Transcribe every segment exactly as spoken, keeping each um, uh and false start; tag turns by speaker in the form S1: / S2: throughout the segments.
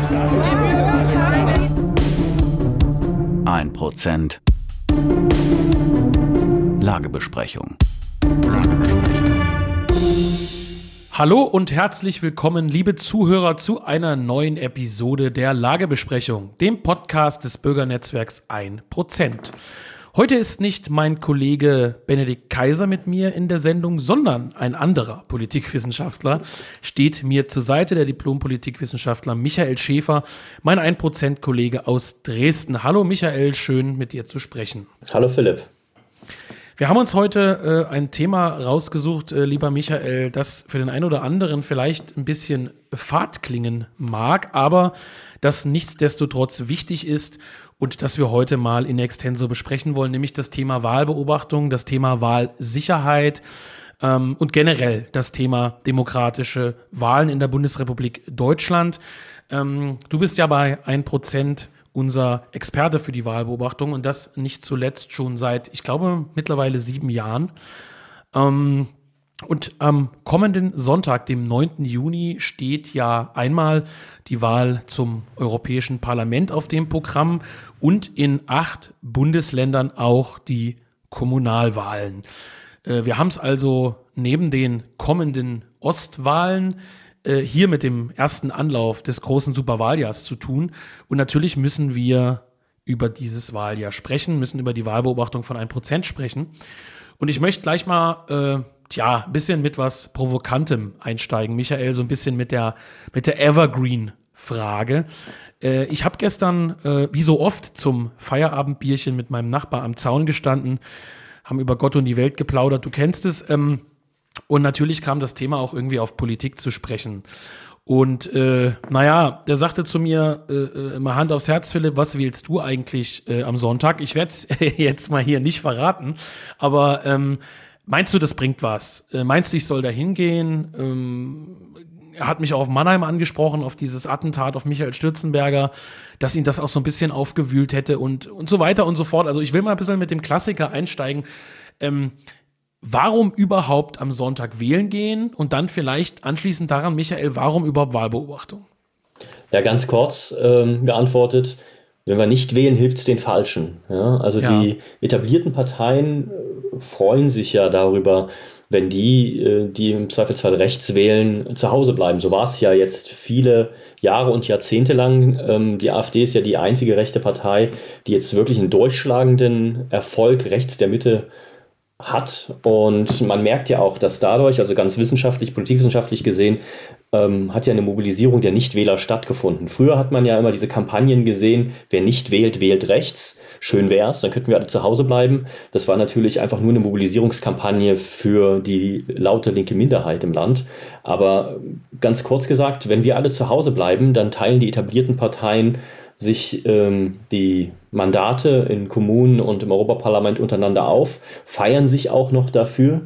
S1: ein Prozent Lagebesprechung.
S2: Hallo und herzlich willkommen, liebe Zuhörer, zu einer neuen Episode der Lagebesprechung, dem Podcast des Bürgernetzwerks ein Prozent. Heute ist nicht mein Kollege Benedikt Kaiser mit mir in der Sendung, sondern ein anderer Politikwissenschaftler steht mir zur Seite, der Diplom-Politikwissenschaftler Michael Schäfer, mein ein Prozent Kollege aus Dresden. Hallo Michael, schön mit dir zu sprechen.
S3: Hallo Philipp.
S2: Wir haben uns heute äh, ein Thema rausgesucht, äh, lieber Michael, das für den einen oder anderen vielleicht ein bisschen fad klingen mag, aber das nichtsdestotrotz wichtig ist und das wir heute mal in extenso besprechen wollen, nämlich das Thema Wahlbeobachtung, das Thema Wahlsicherheit ähm, und generell das Thema demokratische Wahlen in der Bundesrepublik Deutschland. Ähm, du bist ja bei ein Prozent unser Experte für die Wahlbeobachtung und das nicht zuletzt schon seit, ich glaube, mittlerweile sieben Jahren. Ähm, und am kommenden Sonntag, dem neunten Juni, steht ja einmal die Wahl zum Europäischen Parlament auf dem Programm und in acht Bundesländern auch die Kommunalwahlen. Äh, wir haben es also neben den kommenden Ostwahlen äh, hier mit dem ersten Anlauf des großen Superwahljahrs zu tun. Und natürlich müssen wir über dieses Wahljahr sprechen, müssen über die Wahlbeobachtung von ein Prozent sprechen. Und ich möchte gleich mal äh, Tja, ein bisschen mit was Provokantem einsteigen, Michael, so ein bisschen mit der, mit der Evergreen-Frage. Äh, ich habe gestern, äh, wie so oft, zum Feierabendbierchen mit meinem Nachbar am Zaun gestanden, haben über Gott und die Welt geplaudert, du kennst es. Ähm, und natürlich kam das Thema auch irgendwie auf Politik zu sprechen. Und äh, naja, der sagte zu mir, äh, mal Hand aufs Herz, Philipp, was wählst du eigentlich äh, am Sonntag? Ich werde es jetzt mal hier nicht verraten, aber ähm, meinst du, das bringt was? Äh, meinst du, ich soll da hingehen? Ähm, er hat mich auch auf Mannheim angesprochen, auf dieses Attentat auf Michael Stürzenberger, dass ihn das auch so ein bisschen aufgewühlt hätte und, und so weiter und so fort. Also ich will mal ein bisschen mit dem Klassiker einsteigen. Ähm, warum überhaupt am Sonntag wählen gehen? Und dann vielleicht anschließend daran, Michael, warum überhaupt Wahlbeobachtung?
S3: Ja, ganz kurz ähm, geantwortet. Wenn wir nicht wählen, hilft es den Falschen. Ja? Also ja. Die etablierten Parteien äh, freuen sich ja darüber, wenn die, äh, die im Zweifelsfall rechts wählen, zu Hause bleiben. So war es ja jetzt viele Jahre und Jahrzehnte lang. Ähm, die AfD ist ja die einzige rechte Partei, die jetzt wirklich einen durchschlagenden Erfolg rechts der Mitte hat. Und man merkt ja auch, dass dadurch, also ganz wissenschaftlich, politikwissenschaftlich gesehen, ähm, hat ja eine Mobilisierung der Nichtwähler stattgefunden. Früher hat man ja immer diese Kampagnen gesehen, wer nicht wählt, wählt rechts. Schön wär's, dann könnten wir alle zu Hause bleiben. Das war natürlich einfach nur eine Mobilisierungskampagne für die laute linke Minderheit im Land. Aber ganz kurz gesagt, wenn wir alle zu Hause bleiben, dann teilen die etablierten Parteien sich ähm, die Mandate in Kommunen und im Europaparlament untereinander auf, feiern sich auch noch dafür.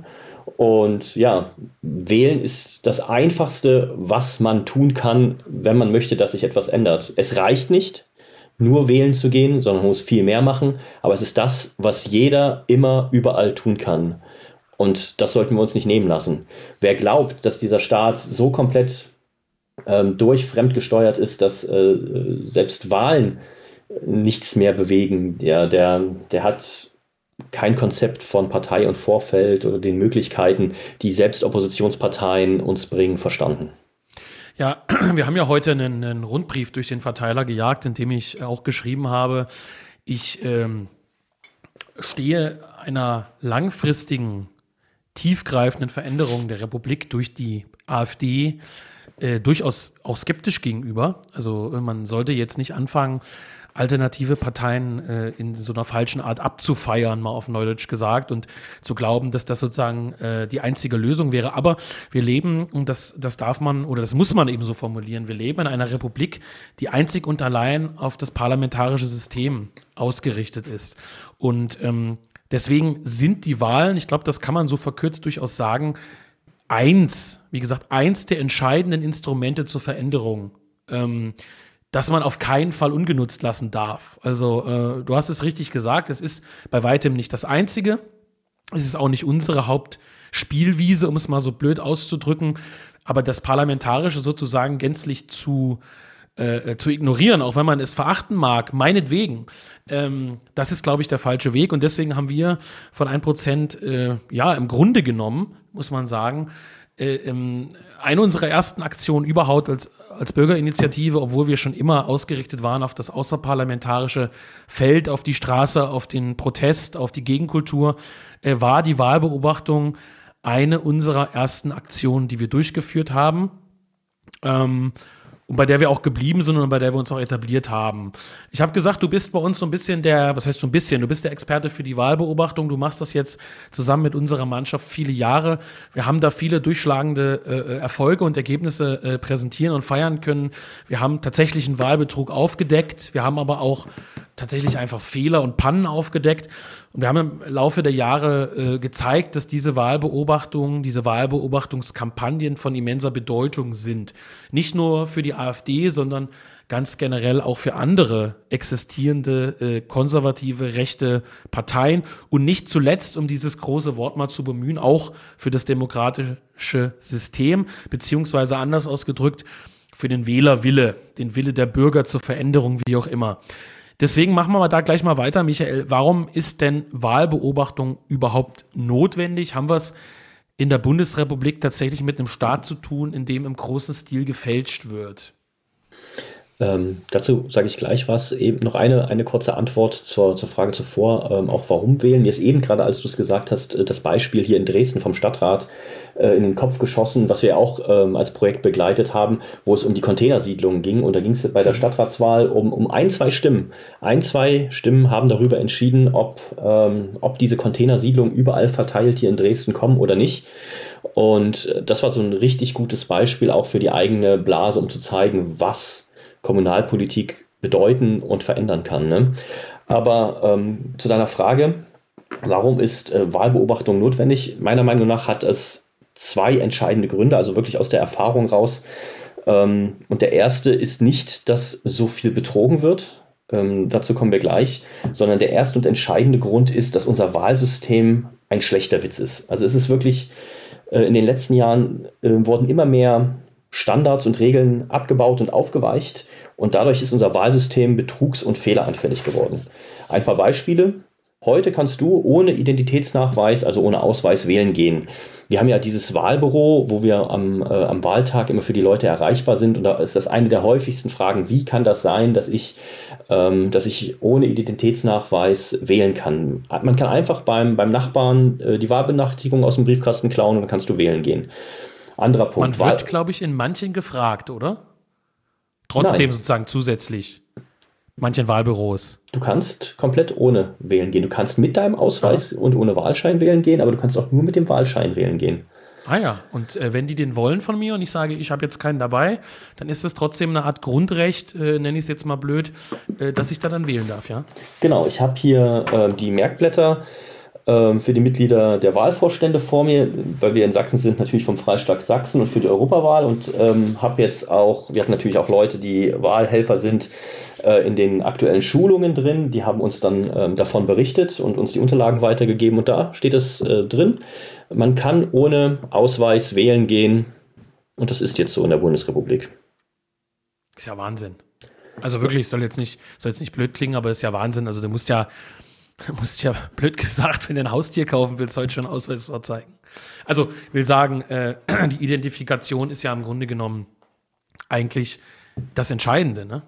S3: Und ja, wählen ist das Einfachste, was man tun kann, wenn man möchte, dass sich etwas ändert. Es reicht nicht, nur wählen zu gehen, sondern man muss viel mehr machen. Aber es ist das, was jeder immer überall tun kann. Und das sollten wir uns nicht nehmen lassen. Wer glaubt, dass dieser Staat so komplett ähm, durch fremdgesteuert ist, dass äh, selbst Wahlen nichts mehr bewegen, ja, der, der hat kein Konzept von Partei und Vorfeld oder den Möglichkeiten, die selbst Oppositionsparteien uns bringen, verstanden.
S2: Ja, wir haben ja heute einen, einen Rundbrief durch den Verteiler gejagt, in dem ich auch geschrieben habe, ich ähm, stehe einer langfristigen, tiefgreifenden Veränderung der Republik durch die AfD äh, durchaus auch skeptisch gegenüber. Also man sollte jetzt nicht anfangen, alternative Parteien äh, in so einer falschen Art abzufeiern, mal auf Neudeutsch gesagt, und zu glauben, dass das sozusagen äh, die einzige Lösung wäre. Aber wir leben, und das, das darf man oder das muss man eben so formulieren, wir leben in einer Republik, die einzig und allein auf das parlamentarische System ausgerichtet ist. Und ähm, deswegen sind die Wahlen, ich glaube, das kann man so verkürzt durchaus sagen, eins, wie gesagt, eins der entscheidenden Instrumente zur Veränderung, ähm, dass man auf keinen Fall ungenutzt lassen darf. Also äh, du hast es richtig gesagt, es ist bei weitem nicht das Einzige. Es ist auch nicht unsere Hauptspielwiese, um es mal so blöd auszudrücken. Aber das Parlamentarische sozusagen gänzlich zu äh, zu ignorieren, auch wenn man es verachten mag, meinetwegen. Ähm, das ist, glaube ich, der falsche Weg. Und deswegen haben wir von ein Prozent, äh, ja, im Grunde genommen, muss man sagen, äh, ähm, eine unserer ersten Aktionen überhaupt als, als Bürgerinitiative, obwohl wir schon immer ausgerichtet waren auf das außerparlamentarische Feld, auf die Straße, auf den Protest, auf die Gegenkultur, äh, war die Wahlbeobachtung eine unserer ersten Aktionen, die wir durchgeführt haben. Ähm, und bei der wir auch geblieben sind und bei der wir uns auch etabliert haben. Ich habe gesagt, du bist bei uns so ein bisschen der, was heißt so ein bisschen, du bist der Experte für die Wahlbeobachtung, du machst das jetzt zusammen mit unserer Mannschaft viele Jahre. Wir haben da viele durchschlagende äh, Erfolge und Ergebnisse äh, präsentieren und feiern können. Wir haben tatsächlich einen Wahlbetrug aufgedeckt, wir haben aber auch tatsächlich einfach Fehler und Pannen aufgedeckt. Und wir haben im Laufe der Jahre äh, gezeigt, dass diese Wahlbeobachtungen, diese Wahlbeobachtungskampagnen von immenser Bedeutung sind. Nicht nur für die AfD, sondern ganz generell auch für andere existierende äh, konservative, rechte Parteien. Und nicht zuletzt, um dieses große Wort mal zu bemühen, auch für das demokratische System, beziehungsweise anders ausgedrückt, für den Wählerwille, den Wille der Bürger zur Veränderung, wie auch immer. Deswegen machen wir mal da gleich mal weiter, Michael. Warum ist denn Wahlbeobachtung überhaupt notwendig? Haben wir es in der Bundesrepublik tatsächlich mit einem Staat zu tun, in dem im großen Stil gefälscht wird?
S3: Ähm, dazu sage ich gleich was. Eben noch eine, eine kurze Antwort zur, zur Frage zuvor, ähm, auch warum wählen. Mir ist eben gerade, als du es gesagt hast, das Beispiel hier in Dresden vom Stadtrat äh, in den Kopf geschossen, was wir auch ähm, als Projekt begleitet haben, wo es um die Containersiedlungen ging. Und da ging es bei der Stadtratswahl um, um ein, zwei Stimmen. Ein, zwei Stimmen haben darüber entschieden, ob, ähm, ob diese Containersiedlungen überall verteilt hier in Dresden kommen oder nicht. Und das war so ein richtig gutes Beispiel auch für die eigene Blase, um zu zeigen, was Kommunalpolitik bedeuten und verändern kann. Ne? Aber ähm, zu deiner Frage, warum ist äh, Wahlbeobachtung notwendig? Meiner Meinung nach hat es zwei entscheidende Gründe, also wirklich aus der Erfahrung raus. Ähm, und der erste ist nicht, dass so viel betrogen wird, ähm, dazu kommen wir gleich, sondern der erste und entscheidende Grund ist, dass unser Wahlsystem ein schlechter Witz ist. Also es ist wirklich, äh, in den letzten Jahren äh, wurden immer mehr Standards und Regeln abgebaut und aufgeweicht und dadurch ist unser Wahlsystem betrugs- und fehleranfällig geworden. Ein paar Beispiele. Heute kannst du ohne Identitätsnachweis, also ohne Ausweis, wählen gehen. Wir haben ja dieses Wahlbüro, wo wir am, äh, am Wahltag immer für die Leute erreichbar sind und da ist das eine der häufigsten Fragen, wie kann das sein, dass ich, ähm, dass ich ohne Identitätsnachweis wählen kann. Man kann einfach beim, beim Nachbarn äh, die Wahlbenachrichtigung aus dem Briefkasten klauen und dann kannst du wählen gehen. Anderer Punkt.
S2: Man wird, glaube ich, in manchen gefragt, oder? Trotzdem Nein. sozusagen zusätzlich. Manchen Wahlbüros.
S3: Du kannst komplett ohne wählen gehen. Du kannst mit deinem Ausweis ja. und ohne Wahlschein wählen gehen, aber du kannst auch nur mit dem Wahlschein wählen gehen.
S2: Ah ja, und äh, wenn die den wollen von mir und ich sage, ich habe jetzt keinen dabei, dann ist es trotzdem eine Art Grundrecht, äh, nenne ich es jetzt mal blöd, äh, dass ich da dann wählen darf, ja?
S3: Genau, ich habe hier äh, die Merkblätter für die Mitglieder der Wahlvorstände vor mir, weil wir in Sachsen sind, natürlich vom Freistaat Sachsen und für die Europawahl und ähm, habe jetzt auch, wir hatten natürlich auch Leute, die Wahlhelfer sind äh, in den aktuellen Schulungen drin, die haben uns dann ähm, davon berichtet und uns die Unterlagen weitergegeben und da steht es äh, drin, man kann ohne Ausweis wählen gehen und das ist jetzt so in der Bundesrepublik.
S2: Ist ja Wahnsinn. Also wirklich, soll jetzt nicht, soll jetzt nicht blöd klingen, aber ist ja Wahnsinn, also du musst ja Du musst ja, blöd gesagt, wenn du ein Haustier kaufen willst, heute schon einen Ausweis vorzeigen. Also, will sagen, äh, die Identifikation ist ja im Grunde genommen eigentlich das Entscheidende, ne?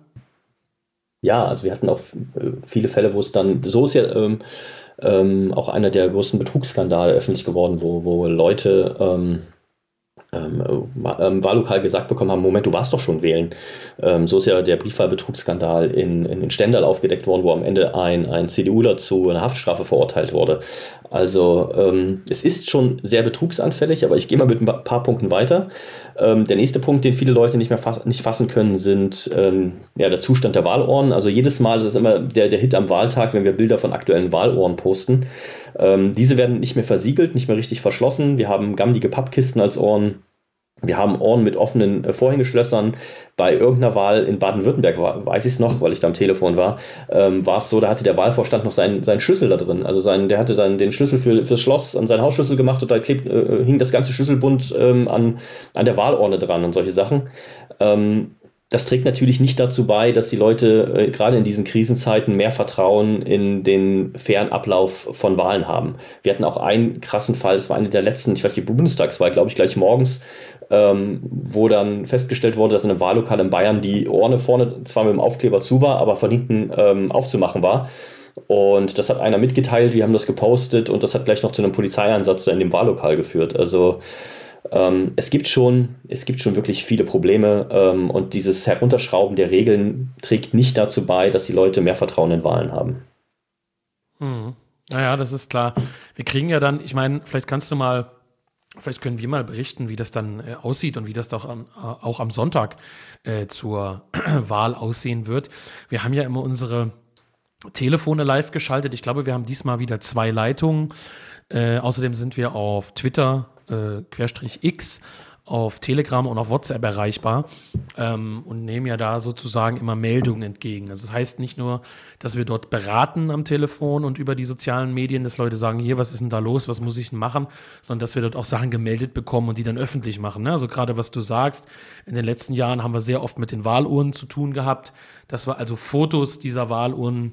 S3: Ja, also wir hatten auch viele Fälle, wo es dann, so ist ja ähm, ähm, auch einer der größten Betrugsskandale öffentlich geworden, wo, wo Leute ähm, Ähm, ähm, Wahllokal gesagt bekommen haben, Moment, du warst doch schon wählen. Ähm, so ist ja der Briefwahlbetrugsskandal in, in Stendal aufgedeckt worden, wo am Ende ein, ein CDUler zu einer Haftstrafe verurteilt wurde. Also ähm, es ist schon sehr betrugsanfällig, aber ich gehe mal mit ein paar Punkten weiter. Ähm, der nächste Punkt, den viele Leute nicht mehr fass- nicht fassen können, sind ähm, ja, der Zustand der Wahlurnen. Also jedes Mal, das ist immer der, der Hit am Wahltag, wenn wir Bilder von aktuellen Wahlurnen posten. Ähm, diese werden nicht mehr versiegelt, nicht mehr richtig verschlossen. Wir haben gammelige Pappkisten als Urnen. Wir haben Urnen mit offenen äh, Vorhängeschlössern. Bei irgendeiner Wahl in Baden-Württemberg, war, weiß ich es noch, weil ich da am Telefon war, ähm, war es so, da hatte der Wahlvorstand noch seinen, seinen Schlüssel da drin. Also sein, der hatte dann den Schlüssel für fürs Schloss an seinen Hausschlüssel gemacht und da klebt, äh, hing das ganze Schlüsselbund ähm, an, an der Wahlurne dran und solche Sachen. Ähm, das trägt natürlich nicht dazu bei, dass die Leute äh, gerade in diesen Krisenzeiten mehr Vertrauen in den fairen Ablauf von Wahlen haben. Wir hatten auch einen krassen Fall, das war eine der letzten, ich weiß nicht, Bundestagswahl, glaube ich, gleich morgens, ähm, wo dann festgestellt wurde, dass in einem Wahllokal in Bayern die Urne vorne zwar mit dem Aufkleber zu war, aber von hinten ähm, aufzumachen war. Und das hat einer mitgeteilt, wir haben das gepostet und das hat gleich noch zu einem Polizeieinsatz in dem Wahllokal geführt. Also Ähm, es gibt schon, es gibt schon wirklich viele Probleme ähm, und dieses Herunterschrauben der Regeln trägt nicht dazu bei, dass die Leute mehr Vertrauen in Wahlen haben.
S2: Hm. Naja, das ist klar. Wir kriegen ja dann, ich meine, vielleicht kannst du mal, vielleicht können wir mal berichten, wie das dann äh, aussieht und wie das doch am, äh, auch am Sonntag äh, zur Wahl aussehen wird. Wir haben ja immer unsere Telefone live geschaltet. Ich glaube, wir haben diesmal wieder zwei Leitungen. Äh, außerdem sind wir auf Twitter Äh, Querstrich X, auf Telegram und auf WhatsApp erreichbar ähm, und nehmen ja da sozusagen immer Meldungen entgegen. Also das heißt nicht nur, dass wir dort beraten am Telefon und über die sozialen Medien, dass Leute sagen, hier, was ist denn da los, was muss ich denn machen, sondern dass wir dort auch Sachen gemeldet bekommen und die dann öffentlich machen. Ne? Also gerade was du sagst, in den letzten Jahren haben wir sehr oft mit den Wahluhren zu tun gehabt, dass wir also Fotos dieser Wahluhren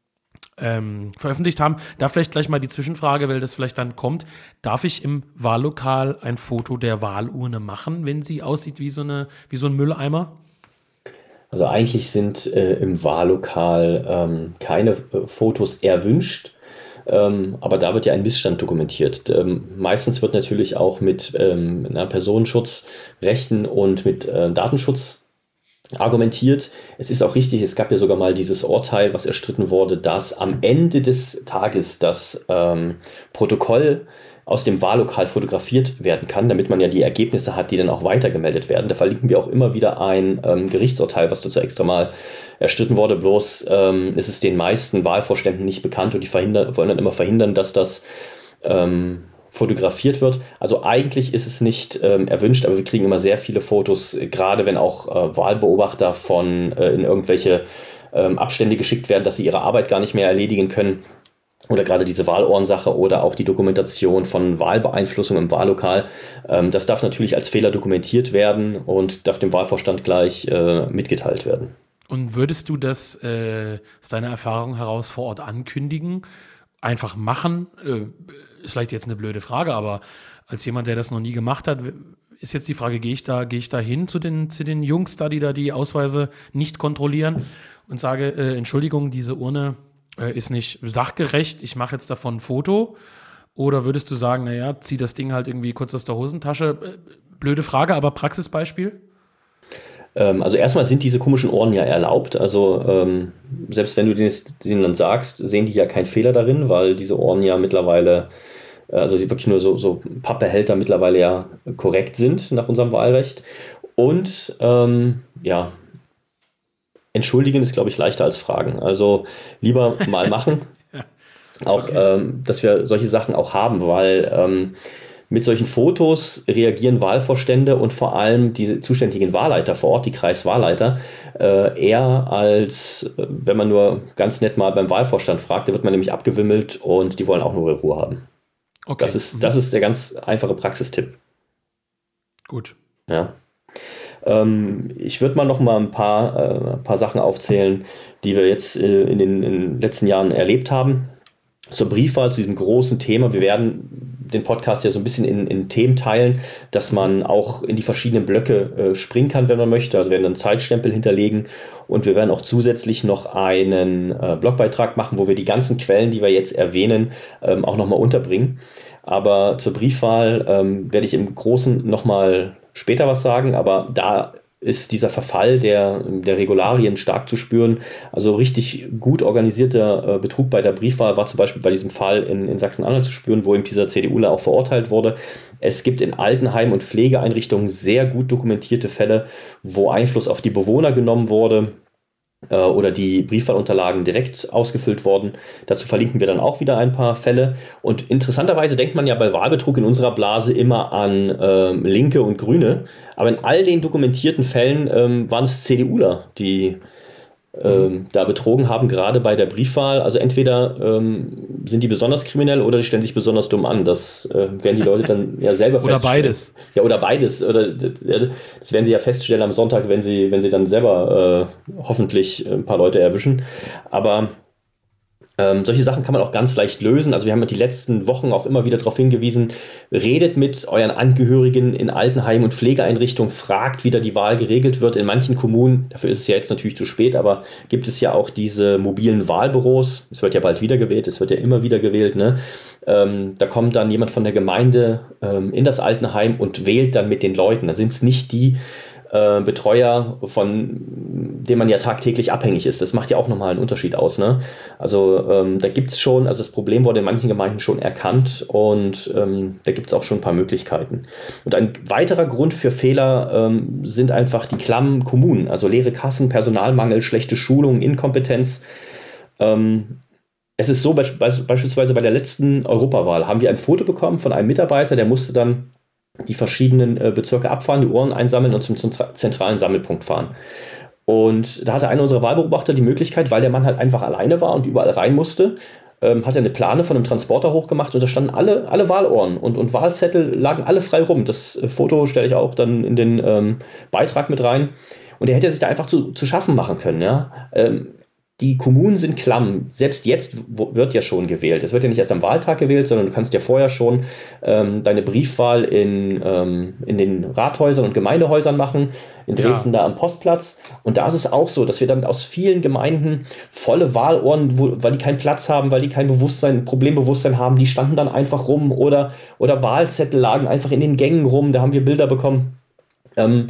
S2: Ähm, veröffentlicht haben. Da vielleicht gleich mal die Zwischenfrage, weil das vielleicht dann kommt. Darf ich im Wahllokal ein Foto der Wahlurne machen, wenn sie aussieht wie so, eine, wie so ein Mülleimer?
S3: Also eigentlich sind äh, im Wahllokal ähm, keine äh, Fotos erwünscht, ähm, aber da wird ja ein Missstand dokumentiert. Ähm, meistens wird natürlich auch mit ähm, na, Personenschutzrechten und mit äh, Datenschutz argumentiert. Es ist auch richtig, es gab ja sogar mal dieses Urteil, was erstritten wurde, dass am Ende des Tages das ähm, Protokoll aus dem Wahllokal fotografiert werden kann, damit man ja die Ergebnisse hat, die dann auch weitergemeldet werden. Da verlinken wir auch immer wieder ein ähm, Gerichtsurteil, was dazu extra mal erstritten wurde. Bloß ähm, ist es den meisten Wahlvorständen nicht bekannt und die verhindern, wollen dann immer verhindern, dass das ähm, fotografiert wird. Also eigentlich ist es nicht ähm, erwünscht, aber wir kriegen immer sehr viele Fotos, gerade wenn auch äh, Wahlbeobachter von äh, in irgendwelche ähm, Abstände geschickt werden, dass sie ihre Arbeit gar nicht mehr erledigen können. Oder gerade diese Wahlohrensache oder auch die Dokumentation von Wahlbeeinflussung im Wahllokal. Ähm, das darf natürlich als Fehler dokumentiert werden und darf dem Wahlvorstand gleich äh, mitgeteilt werden.
S2: Und würdest du das äh, aus deiner Erfahrung heraus vor Ort ankündigen? Einfach machen? Äh, ist vielleicht jetzt eine blöde Frage, aber als jemand, der das noch nie gemacht hat, ist jetzt die Frage, gehe ich da, gehe ich da hin zu den, zu den Jungs da, die da die Ausweise nicht kontrollieren und sage, äh, Entschuldigung, diese Urne äh, ist nicht sachgerecht, ich mache jetzt davon ein Foto? Oder würdest du sagen, naja, zieh das Ding halt irgendwie kurz aus der Hosentasche? Äh, blöde Frage, aber Praxisbeispiel?
S3: Also erstmal sind diese komischen Ohren ja erlaubt, also ähm, selbst wenn du denen dann sagst, sehen die ja keinen Fehler darin, weil diese Ohren ja mittlerweile, also wirklich nur so, so Pappbehälter mittlerweile ja korrekt sind nach unserem Wahlrecht. Und ähm, ja, entschuldigen ist, glaube ich, leichter als fragen. Also lieber mal machen, ja. Auch, okay. ähm, dass wir solche Sachen auch haben, weil ähm, mit solchen Fotos reagieren Wahlvorstände und vor allem die zuständigen Wahlleiter vor Ort, die Kreiswahlleiter, äh, eher als, äh, wenn man nur ganz nett mal beim Wahlvorstand fragt, da wird man nämlich abgewimmelt und die wollen auch nur Ruhe haben. Okay. Das ist, das ist der ganz einfache Praxistipp.
S2: Gut.
S3: Ja. Ähm, ich würde mal noch mal ein paar, äh, ein paar Sachen aufzählen, die wir jetzt äh, in, den, in den letzten Jahren erlebt haben. Zur Briefwahl, zu diesem großen Thema. Wir werden den Podcast ja so ein bisschen in, in Themen teilen, dass man auch in die verschiedenen Blöcke äh, springen kann, wenn man möchte. Also wir werden einen Zeitstempel hinterlegen und wir werden auch zusätzlich noch einen äh, Blogbeitrag machen, wo wir die ganzen Quellen, die wir jetzt erwähnen, ähm, auch nochmal unterbringen. Aber zur Briefwahl ähm, werde ich im Großen nochmal später was sagen, aber da ist dieser Verfall der, der Regularien stark zu spüren. Also richtig gut organisierter äh, Betrug bei der Briefwahl war zum Beispiel bei diesem Fall in, in Sachsen-Anhalt zu spüren, wo eben dieser CDUler auch verurteilt wurde. Es gibt in Altenheim- und Pflegeeinrichtungen sehr gut dokumentierte Fälle, wo Einfluss auf die Bewohner genommen wurde äh, oder die Briefwahlunterlagen direkt ausgefüllt wurden. Dazu verlinken wir dann auch wieder ein paar Fälle. Und interessanterweise denkt man ja bei Wahlbetrug in unserer Blase immer an äh, Linke und Grüne. Aber in all den dokumentierten Fällen ähm, waren es CDUler, die ähm, da betrogen haben, gerade bei der Briefwahl. Also entweder ähm, sind die besonders kriminell oder die stellen sich besonders dumm an. Das äh, werden die Leute dann ja selber
S2: oder
S3: feststellen. Oder
S2: beides.
S3: Ja, oder beides. Oder, das werden sie ja feststellen am Sonntag, wenn sie, wenn sie dann selber äh, hoffentlich ein paar Leute erwischen. Aber Ähm, solche Sachen kann man auch ganz leicht lösen. Also wir haben die letzten Wochen auch immer wieder darauf hingewiesen, redet mit euren Angehörigen in Altenheimen und Pflegeeinrichtungen, fragt, wie da die Wahl geregelt wird. In manchen Kommunen, dafür ist es ja jetzt natürlich zu spät, aber gibt es ja auch diese mobilen Wahlbüros. Es wird ja bald wieder gewählt, es wird ja immer wieder gewählt. Ne? Ähm, da kommt dann jemand von der Gemeinde ähm, in das Altenheim und wählt dann mit den Leuten. Dann sind es nicht die Äh, Betreuer, von dem man ja tagtäglich abhängig ist. Das macht ja auch nochmal einen Unterschied aus. Ne? Also ähm, da gibt es schon, also das Problem wurde in manchen Gemeinden schon erkannt und ähm, da gibt es auch schon ein paar Möglichkeiten. Und ein weiterer Grund für Fehler ähm, sind einfach die klammen Kommunen, also leere Kassen, Personalmangel, schlechte Schulung, Inkompetenz. Ähm, es ist so, be- beispielsweise bei der letzten Europawahl haben wir ein Foto bekommen von einem Mitarbeiter, der musste dann die verschiedenen äh, Bezirke abfahren, die Urnen einsammeln und zum, zum zentralen Sammelpunkt fahren. Und da hatte einer unserer Wahlbeobachter die Möglichkeit, weil der Mann halt einfach alleine war und überall rein musste, ähm, hat er eine Plane von einem Transporter hochgemacht und da standen alle, alle Wahlurnen und, und Wahlzettel lagen alle frei rum. Das äh, Foto stelle ich auch dann in den ähm, Beitrag mit rein. Und er hätte sich da einfach zu, zu schaffen machen können. Ja? Ähm, Die Kommunen sind klamm. Selbst jetzt wird ja schon gewählt. Es wird ja nicht erst am Wahltag gewählt, sondern du kannst ja vorher schon ähm, deine Briefwahl in, ähm, in den Rathäusern und Gemeindehäusern machen. In Dresden ja. Da am Postplatz. Und da ist es auch so, dass wir dann aus vielen Gemeinden volle Wahlurnen, wo, weil die keinen Platz haben, weil die kein Bewusstsein, Problembewusstsein haben, die standen dann einfach rum oder, oder Wahlzettel lagen einfach in den Gängen rum. Da haben wir Bilder bekommen. Ähm,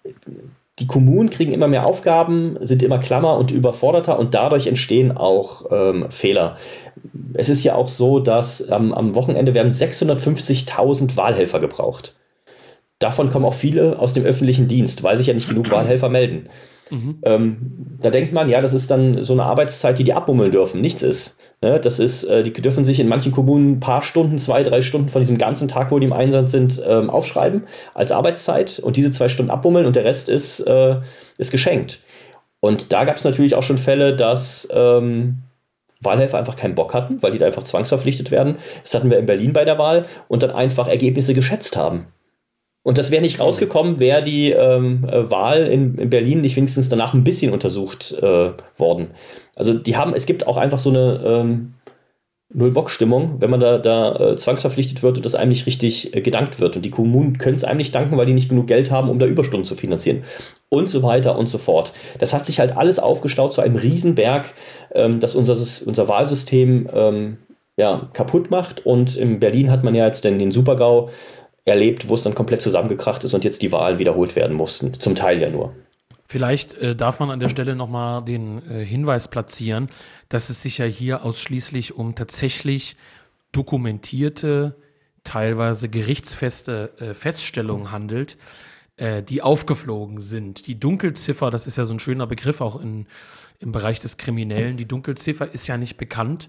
S3: Die Kommunen kriegen immer mehr Aufgaben, sind immer klammer und überforderter und dadurch entstehen auch ähm, Fehler. Es ist ja auch so, dass ähm, am Wochenende werden sechshundertfünfzigtausend Wahlhelfer gebraucht. Davon kommen auch viele aus dem öffentlichen Dienst, weil sich ja nicht genug Wahlhelfer melden. Mhm. Ähm, da denkt man, ja, das ist dann so eine Arbeitszeit, die die abbummeln dürfen. Nichts ist. Ne? Das ist, äh, die dürfen sich in manchen Kommunen ein paar Stunden, zwei, drei Stunden von diesem ganzen Tag, wo die im Einsatz sind, ähm, aufschreiben als Arbeitszeit und diese zwei Stunden abbummeln und der Rest ist, äh, ist geschenkt. Und da gab es natürlich auch schon Fälle, dass ähm, Wahlhelfer einfach keinen Bock hatten, weil die da einfach zwangsverpflichtet werden. Das hatten wir in Berlin bei der Wahl und dann einfach Ergebnisse geschätzt haben. Und das wäre nicht rausgekommen, wäre die ähm, Wahl in, in Berlin nicht wenigstens danach ein bisschen untersucht äh, worden. Also die haben, es gibt auch einfach so eine ähm, Null-Bock-Stimmung, wenn man da, da äh, zwangsverpflichtet wird und das einem nicht richtig äh, gedankt wird. Und die Kommunen können es einem nicht danken, weil die nicht genug Geld haben, um da Überstunden zu finanzieren. Und so weiter und so fort. Das hat sich halt alles aufgestaut zu einem Riesenberg, ähm, das unser, unser Wahlsystem ähm, ja, kaputt macht. Und in Berlin hat man ja jetzt den, den Super-GAU erlebt, wo es dann komplett zusammengekracht ist und jetzt die Wahlen wiederholt werden mussten. Zum Teil ja nur.
S2: Vielleicht äh, darf man an der Stelle nochmal den äh, Hinweis platzieren, dass es sich ja hier ausschließlich um tatsächlich dokumentierte, teilweise gerichtsfeste äh, Feststellungen handelt, äh, die aufgeflogen sind. Die Dunkelziffer, das ist ja so ein schöner Begriff auch in, im Bereich des Kriminellen, die Dunkelziffer ist ja nicht bekannt.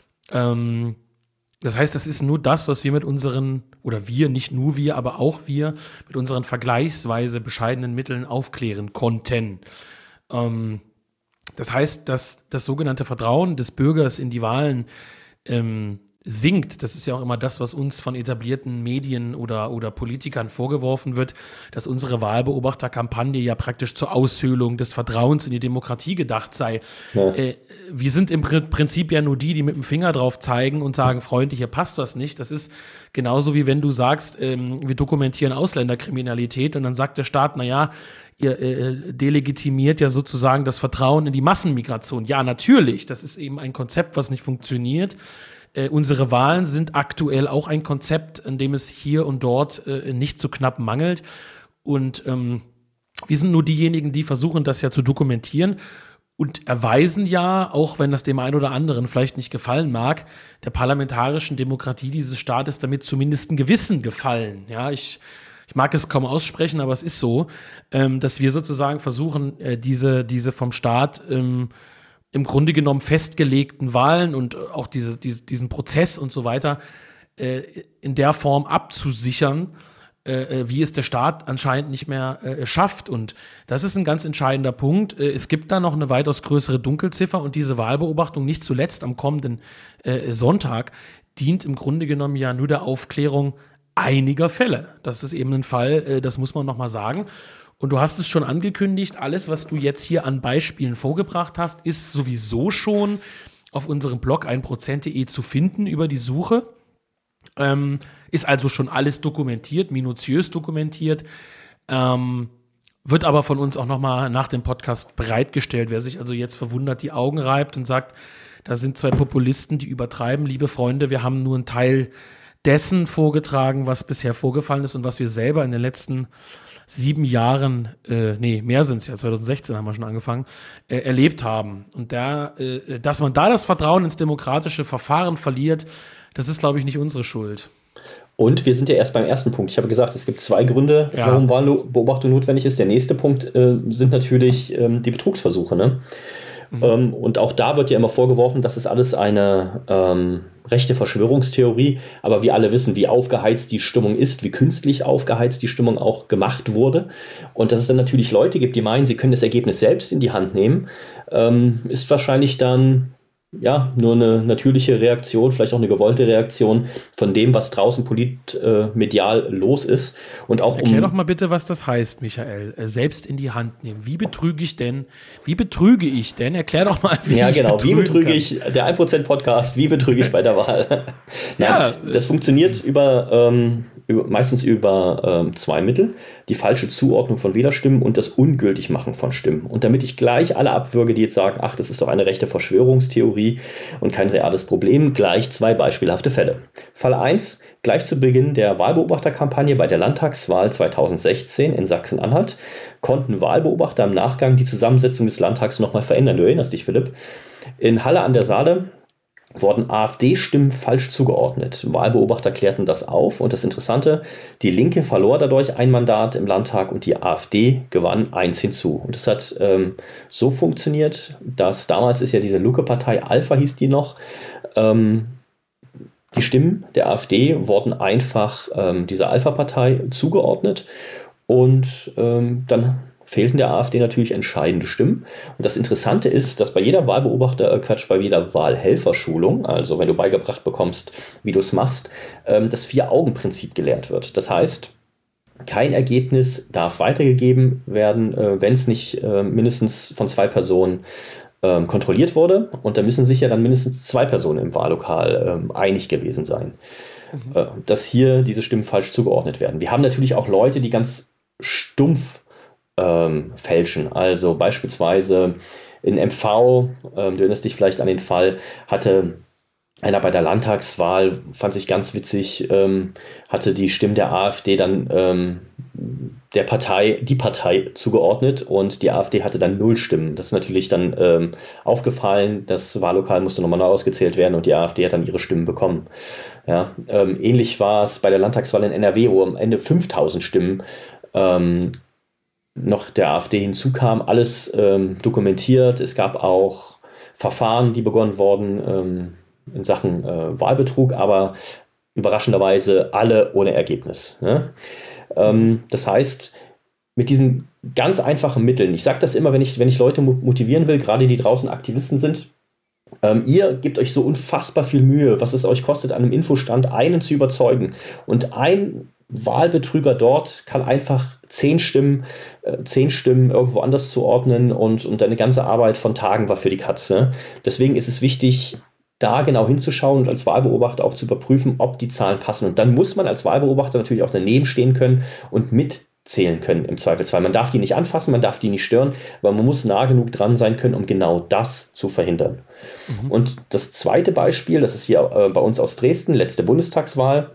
S2: Ähm, Das heißt, das ist nur das, was wir mit unseren, oder wir, nicht nur wir, aber auch wir, mit unseren vergleichsweise bescheidenen Mitteln aufklären konnten. Ähm, das heißt, dass das sogenannte Vertrauen des Bürgers in die Wahlen ähm, sinkt. Das ist ja auch immer das, was uns von etablierten Medien oder, oder Politikern vorgeworfen wird, dass unsere Wahlbeobachterkampagne ja praktisch zur Aushöhlung des Vertrauens in die Demokratie gedacht sei. Ja. Äh, wir sind im Prinzip ja nur die, die mit dem Finger drauf zeigen und sagen, Freunde, hier passt was nicht. Das ist genauso wie wenn du sagst, ähm, wir dokumentieren Ausländerkriminalität und dann sagt der Staat, naja, ihr äh, delegitimiert ja sozusagen das Vertrauen in die Massenmigration. Ja, natürlich, das ist eben ein Konzept, was nicht funktioniert. Äh, unsere Wahlen sind aktuell auch ein Konzept, an dem es hier und dort äh, nicht so knapp mangelt. Und ähm, wir sind nur diejenigen, die versuchen, das ja zu dokumentieren und erweisen ja, auch wenn das dem einen oder anderen vielleicht nicht gefallen mag, der parlamentarischen Demokratie dieses Staates damit zumindest einen gewissen Gefallen. Ja, ich, ich mag es kaum aussprechen, aber es ist so, ähm, dass wir sozusagen versuchen, äh, diese, diese vom Staat ähm, im Grunde genommen festgelegten Wahlen und auch diese, diese, diesen Prozess und so weiter äh, in der Form abzusichern, äh, wie es der Staat anscheinend nicht mehr äh, schafft. Und das ist ein ganz entscheidender Punkt. Äh, es gibt da noch eine weitaus größere Dunkelziffer und diese Wahlbeobachtung, nicht zuletzt am kommenden äh, Sonntag, dient im Grunde genommen ja nur der Aufklärung einiger Fälle. Das ist eben ein Fall, äh, das muss man nochmal sagen. Und du hast es schon angekündigt, alles, was du jetzt hier an Beispielen vorgebracht hast, ist sowieso schon auf unserem Blog ein Prozent punkt de zu finden über die Suche. Ähm, ist also schon alles dokumentiert, minutiös dokumentiert. Ähm, wird aber von uns auch nochmal nach dem Podcast bereitgestellt. Wer sich also jetzt verwundert die Augen reibt und sagt, da sind zwei Populisten, die übertreiben, liebe Freunde, wir haben nur einen Teil dessen vorgetragen, was bisher vorgefallen ist und was wir selber in den letzten sieben Jahren, äh, nee, mehr sind es ja, zwanzig sechzehn haben wir schon angefangen, äh, erlebt haben. Und da, äh, dass man da das Vertrauen ins demokratische Verfahren verliert, das ist, glaube ich, nicht unsere Schuld.
S3: Und wir sind ja erst beim ersten Punkt. Ich habe gesagt, es gibt zwei Gründe,
S2: ja.
S3: warum Wahlbeobachtung notwendig ist. Der nächste Punkt äh, sind natürlich ähm, die Betrugsversuche, ne? Mhm. Ähm, und auch da wird ja immer vorgeworfen, das ist alles eine ähm, rechte Verschwörungstheorie. Aber wir alle wissen, wie aufgeheizt die Stimmung ist, wie künstlich aufgeheizt die Stimmung auch gemacht wurde. Und dass es dann natürlich Leute gibt, die meinen, sie können das Ergebnis selbst in die Hand nehmen, ähm, ist wahrscheinlich dann ja, nur eine natürliche Reaktion, vielleicht auch eine gewollte Reaktion von dem, was draußen politmedial äh, los ist. Und auch
S2: Erklär
S3: um
S2: doch mal bitte, was das heißt, Michael. Äh, selbst in die Hand nehmen. Wie betrüge ich denn? Wie betrüge ich denn? Erklär doch mal, wie
S3: ja,
S2: ich
S3: genau. Wie betrüge
S2: kann.
S3: ich, der ein Prozent Podcast, wie betrüge ich bei der Wahl? Nein,
S2: ja,
S3: das funktioniert über, ähm, über meistens über ähm, zwei Mittel. Die falsche Zuordnung von Wählerstimmen und das Ungültigmachen von Stimmen. Und damit ich gleich alle abwürge, die jetzt sagen, ach, das ist doch eine rechte Verschwörungstheorie und kein reales Problem, gleich zwei beispielhafte Fälle. Fall eins, gleich zu Beginn der Wahlbeobachterkampagne bei der Landtagswahl zweitausendsechzehn in Sachsen-Anhalt konnten Wahlbeobachter im Nachgang die Zusammensetzung des Landtags nochmal verändern. Du erinnerst dich, Philipp. In Halle an der Saale wurden AfD-Stimmen falsch zugeordnet. Wahlbeobachter klärten das auf und das Interessante, die Linke verlor dadurch ein Mandat im Landtag und die AfD gewann eins hinzu. Und das hat ähm, so funktioniert, dass damals ist ja diese Lucke-Partei, Alpha hieß die noch, ähm, die Stimmen der AfD wurden einfach ähm, dieser Alpha-Partei zugeordnet und ähm, dann fehlten der AfD natürlich entscheidende Stimmen. Und das Interessante ist, dass bei jeder Wahlbeobachter, äh Quatsch, bei jeder Wahlhelferschulung, also wenn du beigebracht bekommst, wie du es machst, ähm, das Vier-Augen-Prinzip gelehrt wird. Das heißt, kein Ergebnis darf weitergegeben werden, äh, wenn es nicht äh, mindestens von zwei Personen äh, kontrolliert wurde. Und da müssen sich ja dann mindestens zwei Personen im Wahllokal äh, einig gewesen sein, mhm. äh, dass hier diese Stimmen falsch zugeordnet werden. Wir haben natürlich auch Leute, die ganz stumpf Ähm, fälschen. Also beispielsweise in M V, ähm, du erinnerst dich vielleicht an den Fall, hatte einer bei der Landtagswahl, fand sich ganz witzig, ähm, hatte die Stimmen der AfD dann ähm, der Partei, die Partei zugeordnet und die AfD hatte dann null Stimmen. Das ist natürlich dann ähm, aufgefallen, das Wahllokal musste nochmal neu ausgezählt werden und die AfD hat dann ihre Stimmen bekommen. Ja, ähm, ähnlich war es bei der Landtagswahl in N R W, wo am Ende fünftausend Stimmen ähm, noch der AfD hinzukam, alles ähm, dokumentiert. Es gab auch Verfahren, die begonnen wurden ähm, in Sachen äh, Wahlbetrug, aber überraschenderweise alle ohne Ergebnis. Ne? Ähm, das heißt, mit diesen ganz einfachen Mitteln, ich sage das immer, wenn ich, wenn ich Leute motivieren will, gerade die draußen Aktivisten sind, ähm, ihr gebt euch so unfassbar viel Mühe, was es euch kostet, an einem Infostand einen zu überzeugen. Und ein Wahlbetrüger dort kann einfach zehn Stimmen, äh, zehn Stimmen irgendwo anders zuordnen und, und deine ganze Arbeit von Tagen war für die Katze. Deswegen ist es wichtig, da genau hinzuschauen und als Wahlbeobachter auch zu überprüfen, ob die Zahlen passen. Und dann muss man als Wahlbeobachter natürlich auch daneben stehen können und mitzählen können im Zweifelsfall. Man darf die nicht anfassen, man darf die nicht stören, aber man muss nah genug dran sein können, um genau das zu verhindern. Mhm. Und das zweite Beispiel, das ist hier äh, bei uns aus Dresden, letzte Bundestagswahl.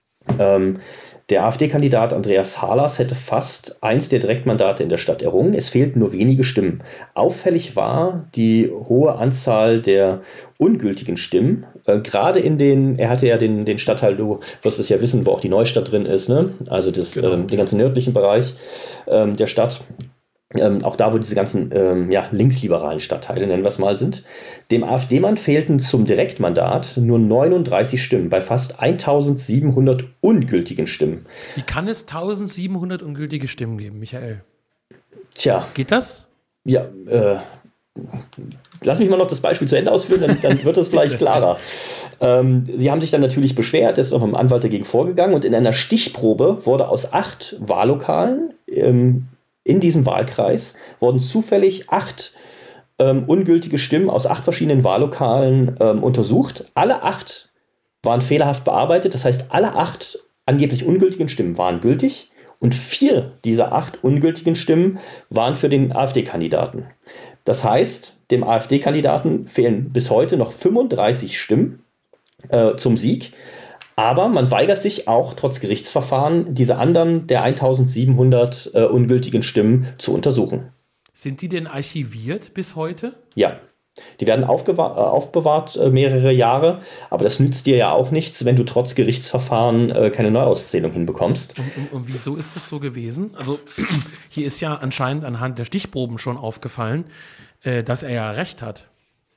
S3: Ähm, Der AfD-Kandidat Andreas Halas hätte fast eins der Direktmandate in der Stadt errungen. Es fehlten nur wenige Stimmen. Auffällig war die hohe Anzahl der ungültigen Stimmen. Äh, gerade in den, er hatte ja den, den Stadtteil, du wirst es ja wissen, wo auch die Neustadt drin ist, ne? Also das, genau. ähm, den ganzen nördlichen Bereich ähm, der Stadt. ähm, auch da, wo diese ganzen ähm, ja, linksliberalen Stadtteile, nennen wir es mal, sind. Dem AfD-Mann fehlten zum Direktmandat nur neununddreißig Stimmen bei fast eintausendsiebenhundert ungültigen Stimmen.
S2: Wie kann es eintausendsiebenhundert ungültige Stimmen geben, Michael?
S3: Tja.
S2: Geht das?
S3: Ja, äh, lass mich mal noch das Beispiel zu Ende ausführen, dann, dann wird es vielleicht klarer. Ähm, sie haben sich dann natürlich beschwert, ist noch mit dem Anwalt dagegen vorgegangen und in einer Stichprobe wurde aus acht Wahllokalen ähm, in diesem Wahlkreis wurden zufällig acht ähm, ungültige Stimmen aus acht verschiedenen Wahllokalen ähm, untersucht. Alle acht waren fehlerhaft bearbeitet, das heißt, alle acht angeblich ungültigen Stimmen waren gültig und vier dieser acht ungültigen Stimmen waren für den AfD-Kandidaten. Das heißt, dem AfD-Kandidaten fehlen bis heute noch fünfunddreißig Stimmen äh, zum Sieg. Aber man weigert sich auch trotz Gerichtsverfahren, diese anderen der eintausendsiebenhundert äh, ungültigen Stimmen zu untersuchen.
S2: Sind die denn archiviert bis heute?
S3: Ja, die werden aufgewahr- äh, aufbewahrt äh, mehrere Jahre, aber das nützt dir ja auch nichts, wenn du trotz Gerichtsverfahren äh, keine Neuauszählung hinbekommst.
S2: Und, und, und wieso ist das so gewesen? Also hier ist ja anscheinend anhand der Stichproben schon aufgefallen, äh, dass er ja recht hat.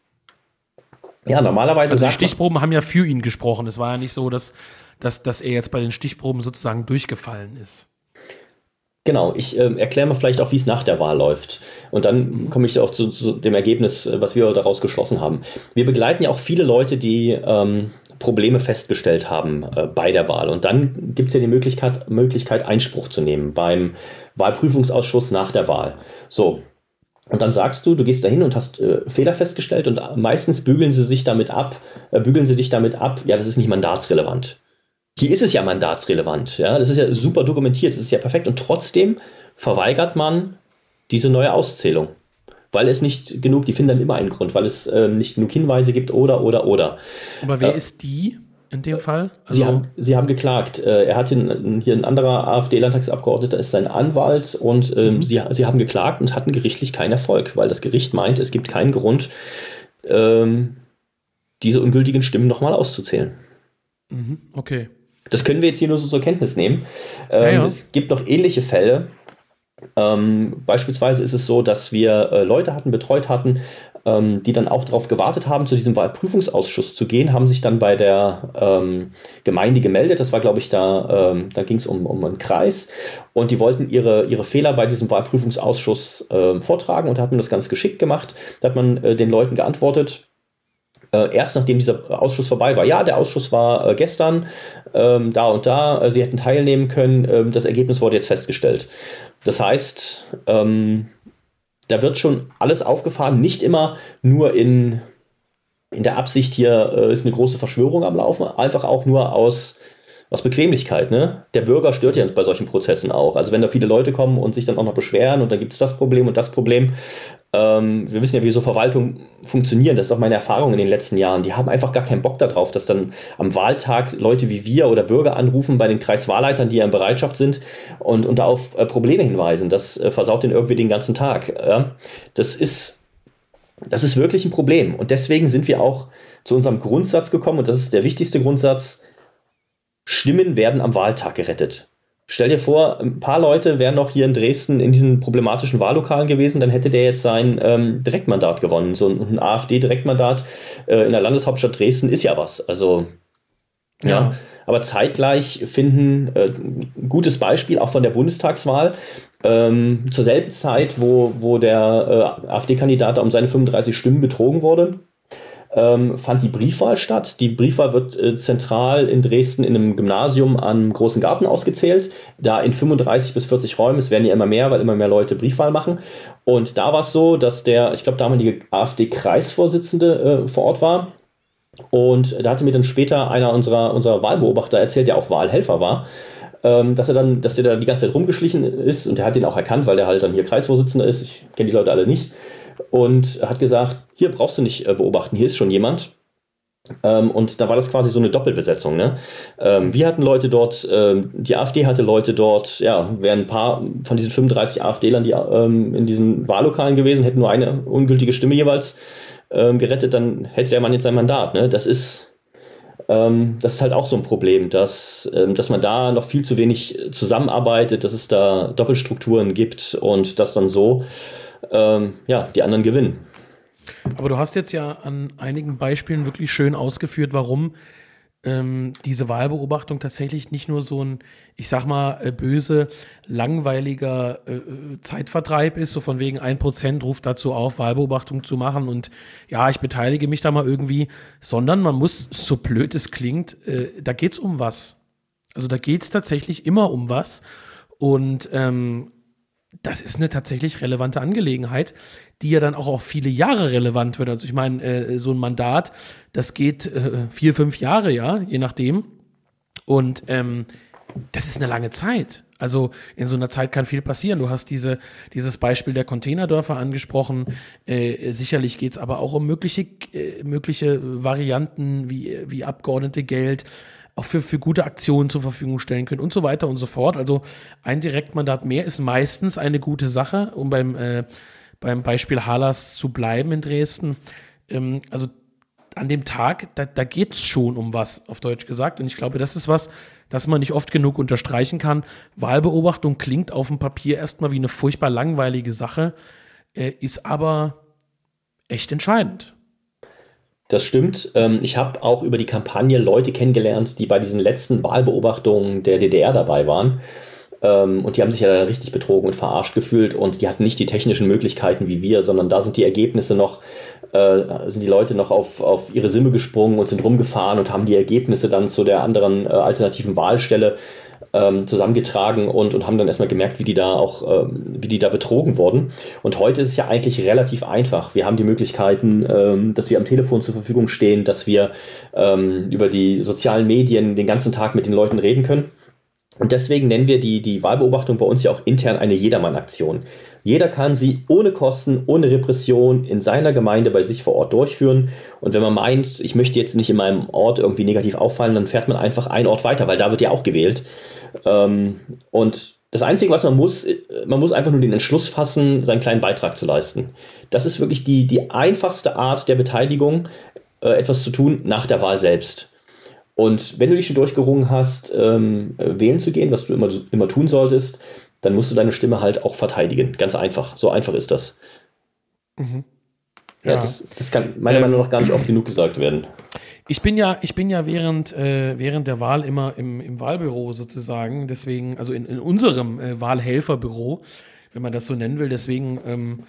S3: Ja, normalerweise
S2: Also die
S3: sagt
S2: Stichproben haben ja für ihn gesprochen. Es war ja nicht so, dass, dass, dass er jetzt bei den Stichproben sozusagen durchgefallen ist.
S3: Genau, ich äh, erkläre mal vielleicht auch, wie es nach der Wahl läuft. Und dann komme ich auch zu, zu dem Ergebnis, was wir daraus geschlossen haben. Wir begleiten ja auch viele Leute, die ähm, Probleme festgestellt haben äh, bei der Wahl. Und dann gibt es ja die Möglichkeit, Möglichkeit, Einspruch zu nehmen beim Wahlprüfungsausschuss nach der Wahl. So. Und dann sagst du, du gehst dahin und hast äh, Fehler festgestellt und meistens bügeln sie sich damit ab, äh, bügeln sie dich damit ab, ja, das ist nicht mandatsrelevant. Hier ist es ja mandatsrelevant, ja, das ist ja super dokumentiert, das ist ja perfekt und trotzdem verweigert man diese neue Auszählung, weil es nicht genug, die finden dann immer einen Grund, weil es äh, nicht genug Hinweise gibt oder, oder, oder.
S2: Aber wer
S3: äh,
S2: ist die in dem Fall? Also
S3: Sie haben, Sie haben geklagt. Er hat in, hier ein anderer AfD-Landtagsabgeordneter ist sein Anwalt und ähm, mhm. Sie, Sie haben geklagt und hatten gerichtlich keinen Erfolg, weil das Gericht meint, es gibt keinen Grund, ähm, diese ungültigen Stimmen nochmal auszuzählen.
S2: Mhm. Okay.
S3: Das können wir jetzt hier nur so zur Kenntnis nehmen. Ähm,
S2: ja, ja.
S3: Es gibt noch ähnliche Fälle. Ähm, beispielsweise ist es so, dass wir äh, Leute hatten, betreut hatten, ähm, die dann auch darauf gewartet haben, zu diesem Wahlprüfungsausschuss zu gehen, haben sich dann bei der ähm, Gemeinde gemeldet. Das war, glaube ich, da, ähm, da ging es um, um einen Kreis und die wollten ihre, ihre Fehler bei diesem Wahlprüfungsausschuss äh, vortragen und hatten das ganz geschickt gemacht. Da hat man äh, den Leuten geantwortet, Äh, erst nachdem dieser Ausschuss vorbei war. Ja, der Ausschuss war äh, gestern ähm, da und da, äh, sie hätten teilnehmen können, ähm, das Ergebnis wurde jetzt festgestellt. Das heißt, ähm, da wird schon alles aufgefahren, nicht immer nur in, in der Absicht, hier äh, ist eine große Verschwörung am Laufen, einfach auch nur aus, aus Bequemlichkeit. Ne? Der Bürger stört ja bei solchen Prozessen auch. Also wenn da viele Leute kommen und sich dann auch noch beschweren und dann gibt es das Problem und das Problem. Ähm, wir wissen ja, wie so Verwaltungen funktionieren. Das ist auch meine Erfahrung in den letzten Jahren. Die haben einfach gar keinen Bock darauf, dass dann am Wahltag Leute wie wir oder Bürger anrufen bei den Kreiswahlleitern, die ja in Bereitschaft sind und, und da auf äh, Probleme hinweisen. Das äh, versaut den irgendwie den ganzen Tag. Ja? Das ist, das ist wirklich ein Problem. Und deswegen sind wir auch zu unserem Grundsatz gekommen, und das ist der wichtigste Grundsatz: Stimmen werden am Wahltag gerettet. Stell dir vor, ein paar Leute wären noch hier in Dresden in diesen problematischen Wahllokalen gewesen, dann hätte der jetzt sein ähm, Direktmandat gewonnen. So ein, ein AfD-Direktmandat äh, in der Landeshauptstadt Dresden ist ja was. Also, ja. ja. Aber zeitgleich finden, äh, ein gutes Beispiel auch von der Bundestagswahl, ähm, zur selben Zeit, wo, wo der äh, AfD-Kandidat um seine fünfunddreißig Stimmen betrogen wurde, Ähm, fand die Briefwahl statt. Die Briefwahl wird äh, zentral in Dresden in einem Gymnasium am Großen Garten ausgezählt. Da in fünfunddreißig bis vierzig Räumen, es werden ja immer mehr, weil immer mehr Leute Briefwahl machen. Und da war es so, dass der, ich glaube, damalige AfD-Kreisvorsitzende äh, vor Ort war. Und da hatte mir dann später einer unserer, unserer Wahlbeobachter erzählt, der auch Wahlhelfer war, ähm, dass er dann, dass der da die ganze Zeit rumgeschlichen ist. Und der hat den auch erkannt, weil der halt dann hier Kreisvorsitzender ist. Ich kenne die Leute alle nicht. Und hat gesagt, hier brauchst du nicht äh, beobachten, hier ist schon jemand. Ähm, und da war das quasi so eine Doppelbesetzung. Ne? Ähm, wir hatten Leute dort, ähm, die AfD hatte Leute dort, ja, wären ein paar von diesen fünfunddreißig AfDlern, die ähm, in diesen Wahllokalen gewesen, hätten nur eine ungültige Stimme jeweils ähm, gerettet, dann hätte der Mann jetzt sein Mandat. Ne? Das ist, Ähm, das ist halt auch so ein Problem, dass, ähm, dass man da noch viel zu wenig zusammenarbeitet, dass es da Doppelstrukturen gibt und dass dann so ähm, ja, die anderen gewinnen.
S2: Aber du hast jetzt ja an einigen Beispielen wirklich schön ausgeführt, warum ähm, diese Wahlbeobachtung tatsächlich nicht nur so ein, ich sag mal, äh, böse, langweiliger äh, Zeitvertreib ist, so von wegen ein Prozent ruft dazu auf, Wahlbeobachtung zu machen und ja, ich beteilige mich da mal irgendwie, sondern man muss, so blöd es klingt, äh, da geht's um was. Also da geht's tatsächlich immer um was und ähm, das ist eine tatsächlich relevante Angelegenheit, die ja dann auch auf viele Jahre relevant wird. Also ich meine, äh, so ein Mandat, das geht äh, vier, fünf Jahre, ja, je nachdem. Und ähm, das ist eine lange Zeit. Also in so einer Zeit kann viel passieren. Du hast diese, dieses Beispiel der Containerdörfer angesprochen. Äh, sicherlich geht es aber auch um mögliche, äh, mögliche Varianten wie, wie Abgeordnetegeld, auch für, für gute Aktionen zur Verfügung stellen können und so weiter und so fort. Also ein Direktmandat mehr ist meistens eine gute Sache, um beim, äh, beim Beispiel Harlers zu bleiben in Dresden. Ähm, also an dem Tag, da, da geht es schon um was, auf Deutsch gesagt. Und ich glaube, das ist was, das man nicht oft genug unterstreichen kann. Wahlbeobachtung klingt auf dem Papier erstmal wie eine furchtbar langweilige Sache, äh, ist aber echt entscheidend.
S3: Das stimmt. Ich habe auch über die Kampagne Leute kennengelernt, die bei diesen letzten Wahlbeobachtungen der D D R dabei waren. Und die haben sich ja richtig betrogen und verarscht gefühlt und die hatten nicht die technischen Möglichkeiten wie wir, sondern da sind die Ergebnisse noch, äh, sind die Leute noch auf, auf ihre Simme gesprungen und sind rumgefahren und haben die Ergebnisse dann zu der anderen äh, alternativen Wahlstelle ähm, zusammengetragen und, und haben dann erstmal gemerkt, wie die da auch, ähm, wie die da betrogen wurden. Und heute ist es ja eigentlich relativ einfach. Wir haben die Möglichkeiten, ähm, dass wir am Telefon zur Verfügung stehen, dass wir ähm, über die sozialen Medien den ganzen Tag mit den Leuten reden können. Und deswegen nennen wir die, die Wahlbeobachtung bei uns ja auch intern eine Jedermann-Aktion. Jeder kann sie ohne Kosten, ohne Repression in seiner Gemeinde bei sich vor Ort durchführen. Und wenn man meint, ich möchte jetzt nicht in meinem Ort irgendwie negativ auffallen, dann fährt man einfach einen Ort weiter, weil da wird ja auch gewählt. Und das Einzige, was man muss, man muss einfach nur den Entschluss fassen, seinen kleinen Beitrag zu leisten. Das ist wirklich die, die einfachste Art der Beteiligung, etwas zu tun nach der Wahl selbst. Und wenn du dich schon durchgerungen hast, ähm, wählen zu gehen, was du immer, immer tun solltest, dann musst du deine Stimme halt auch verteidigen. Ganz einfach. So einfach ist das. Mhm. Ja, ja das, das kann meiner ähm, Meinung nach gar nicht oft genug gesagt werden.
S2: Ich bin ja, ich bin ja während, äh, während der Wahl immer im, im Wahlbüro sozusagen, deswegen, also in, in unserem äh, Wahlhelferbüro, wenn man das so nennen will, deswegen ähm,